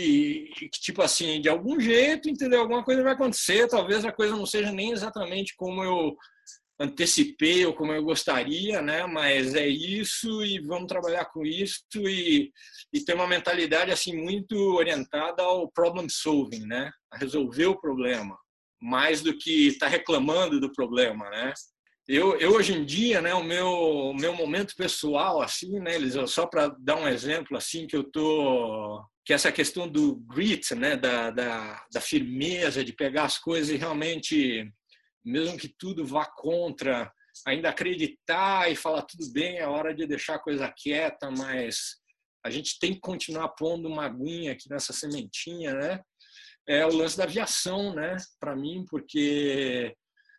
e, e tipo assim, de algum jeito, entendeu? Alguma coisa vai acontecer, talvez a coisa não seja nem exatamente como eu antecipei ou como eu gostaria, né? Mas é isso e vamos trabalhar com isso e, e ter uma mentalidade assim muito orientada ao problem solving, né? A resolver o problema, mais do que estar tá reclamando do problema, né? Eu, eu hoje em dia, né, o meu, o meu momento pessoal, assim, né, Eliseu, só para dar um exemplo, assim, que eu tô, que essa questão do grit, né, da, da, da firmeza, de pegar as coisas e realmente, mesmo que tudo vá contra, ainda acreditar e falar tudo bem, é hora de deixar a coisa quieta, mas a gente tem que continuar pondo uma aguinha aqui nessa sementinha, né? É o lance da aviação, né, para mim, porque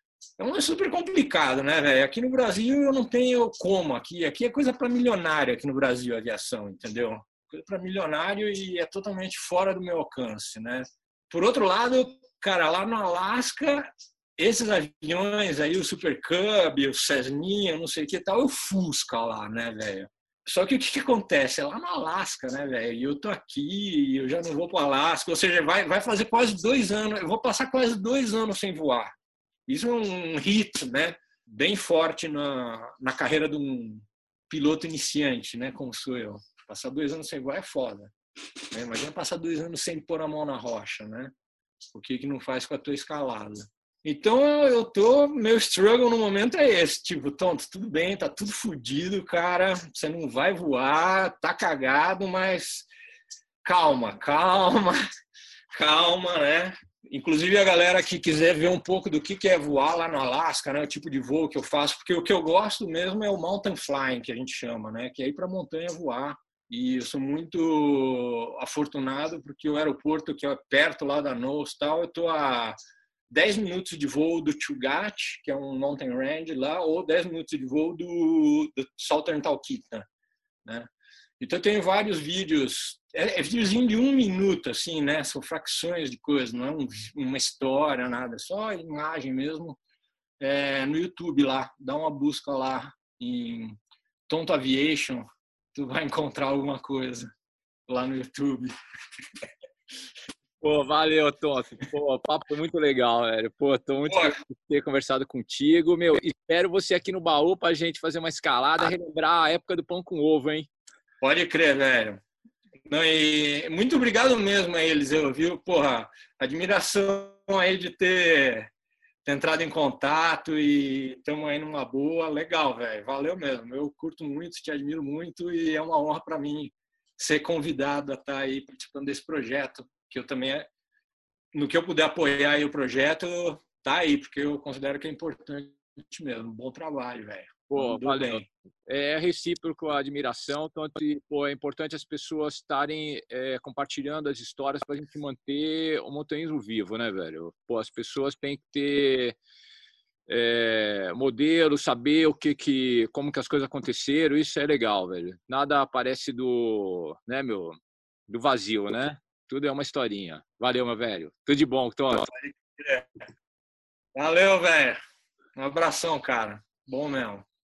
é um super complicado, né, velho? Aqui no Brasil eu não tenho como. Aqui, aqui é coisa para milionário, aqui no Brasil, a aviação, entendeu? Coisa para milionário e é totalmente fora do meu alcance, né? Por outro lado, cara, lá no Alasca, esses aviões aí, o Super Cub, o Cessninha, não sei o que e tal, eu Fusca lá, né, velho? Só que o que, que acontece? É lá no Alasca, né, velho? E eu tô aqui, eu já não vou para o Alasca, ou seja, vai, vai fazer quase dois anos, eu vou passar quase dois anos sem voar. Isso é um hit, né, bem forte na, na carreira de um piloto iniciante, né, como sou eu. Passar dois anos sem voar é foda. Né? Imagina passar dois anos sem pôr a mão na rocha, né? O que que não faz com a tua escalada? Então eu tô, meu struggle no momento é esse, tipo, tonto, tudo bem, tá tudo fodido, cara, você não vai voar, tá cagado, mas calma, calma, calma, né? Inclusive a galera que quiser ver um pouco do que é voar lá no Alasca, né, o tipo de voo que eu faço, porque o que eu gosto mesmo é o mountain flying, que a gente chama, né, que é ir para a montanha voar. E eu sou muito afortunado porque o aeroporto que é perto lá da Nose tal, eu tô a dez minutos de voo do Chugach, que é um mountain range lá, ou dez minutos de voo do, do Southern Talkeetna, né? Então eu tenho vários vídeos, é, é videozinho de um minuto, assim, né? São fracções de coisas, não é um, uma história, nada, só imagem mesmo, é, no YouTube lá. Dá uma busca lá em Tonto Aviation, tu vai encontrar alguma coisa lá no YouTube. Pô, valeu, Tonto. Pô, o papo foi muito legal, velho. Pô, tô muito Pô, feliz de ter conversado contigo. Meu, espero você aqui no baú pra gente fazer uma escalada, relembrar a época do pão com ovo, hein? pode crer, velho. Não, e muito obrigado mesmo a eles, eu viu? Porra, admiração aí de ter, ter entrado em contato e estamos aí numa boa. Legal, velho. Valeu mesmo. Eu curto muito, te admiro muito e é uma honra para mim ser convidado a estar aí participando desse projeto, que eu também, no que eu puder apoiar aí o projeto, tá aí, porque eu considero que é importante mesmo. Bom trabalho, velho. Pô, Mandou valeu. bem. É recíproco a admiração, então pô, é importante as pessoas estarem é, compartilhando as histórias para a gente manter o montanhismo vivo, né, velho? Pô, as pessoas têm que ter é, modelo, saber o que que, como que as coisas aconteceram, isso é legal, velho. Nada aparece do, né, meu, do vazio, né? Tudo é uma historinha. Valeu, meu velho. Tudo de bom, Tom. Valeu, velho. Um abração, cara. Bom mesmo.